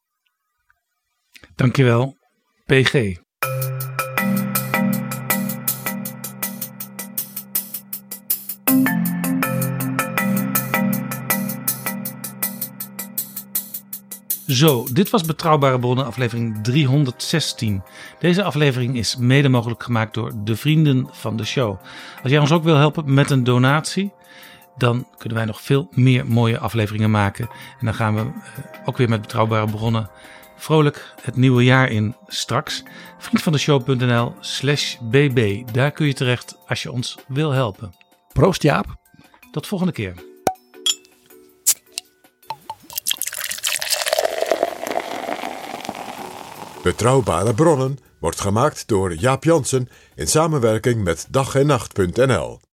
Dankjewel, P G. Zo, dit was Betrouwbare Bronnen aflevering driehonderdzestien. Deze aflevering is mede mogelijk gemaakt door de vrienden van de show. Als jij ons ook wil helpen met een donatie, dan kunnen wij nog veel meer mooie afleveringen maken. En dan gaan we ook weer met Betrouwbare Bronnen vrolijk het nieuwe jaar in straks. Vriendvandeshow.nl slash bb. Daar kun je terecht als je ons wil helpen. Proost Jaap. Tot volgende keer. Betrouwbare Bronnen wordt gemaakt door Jaap Jansen in samenwerking met dag en nacht punt n l.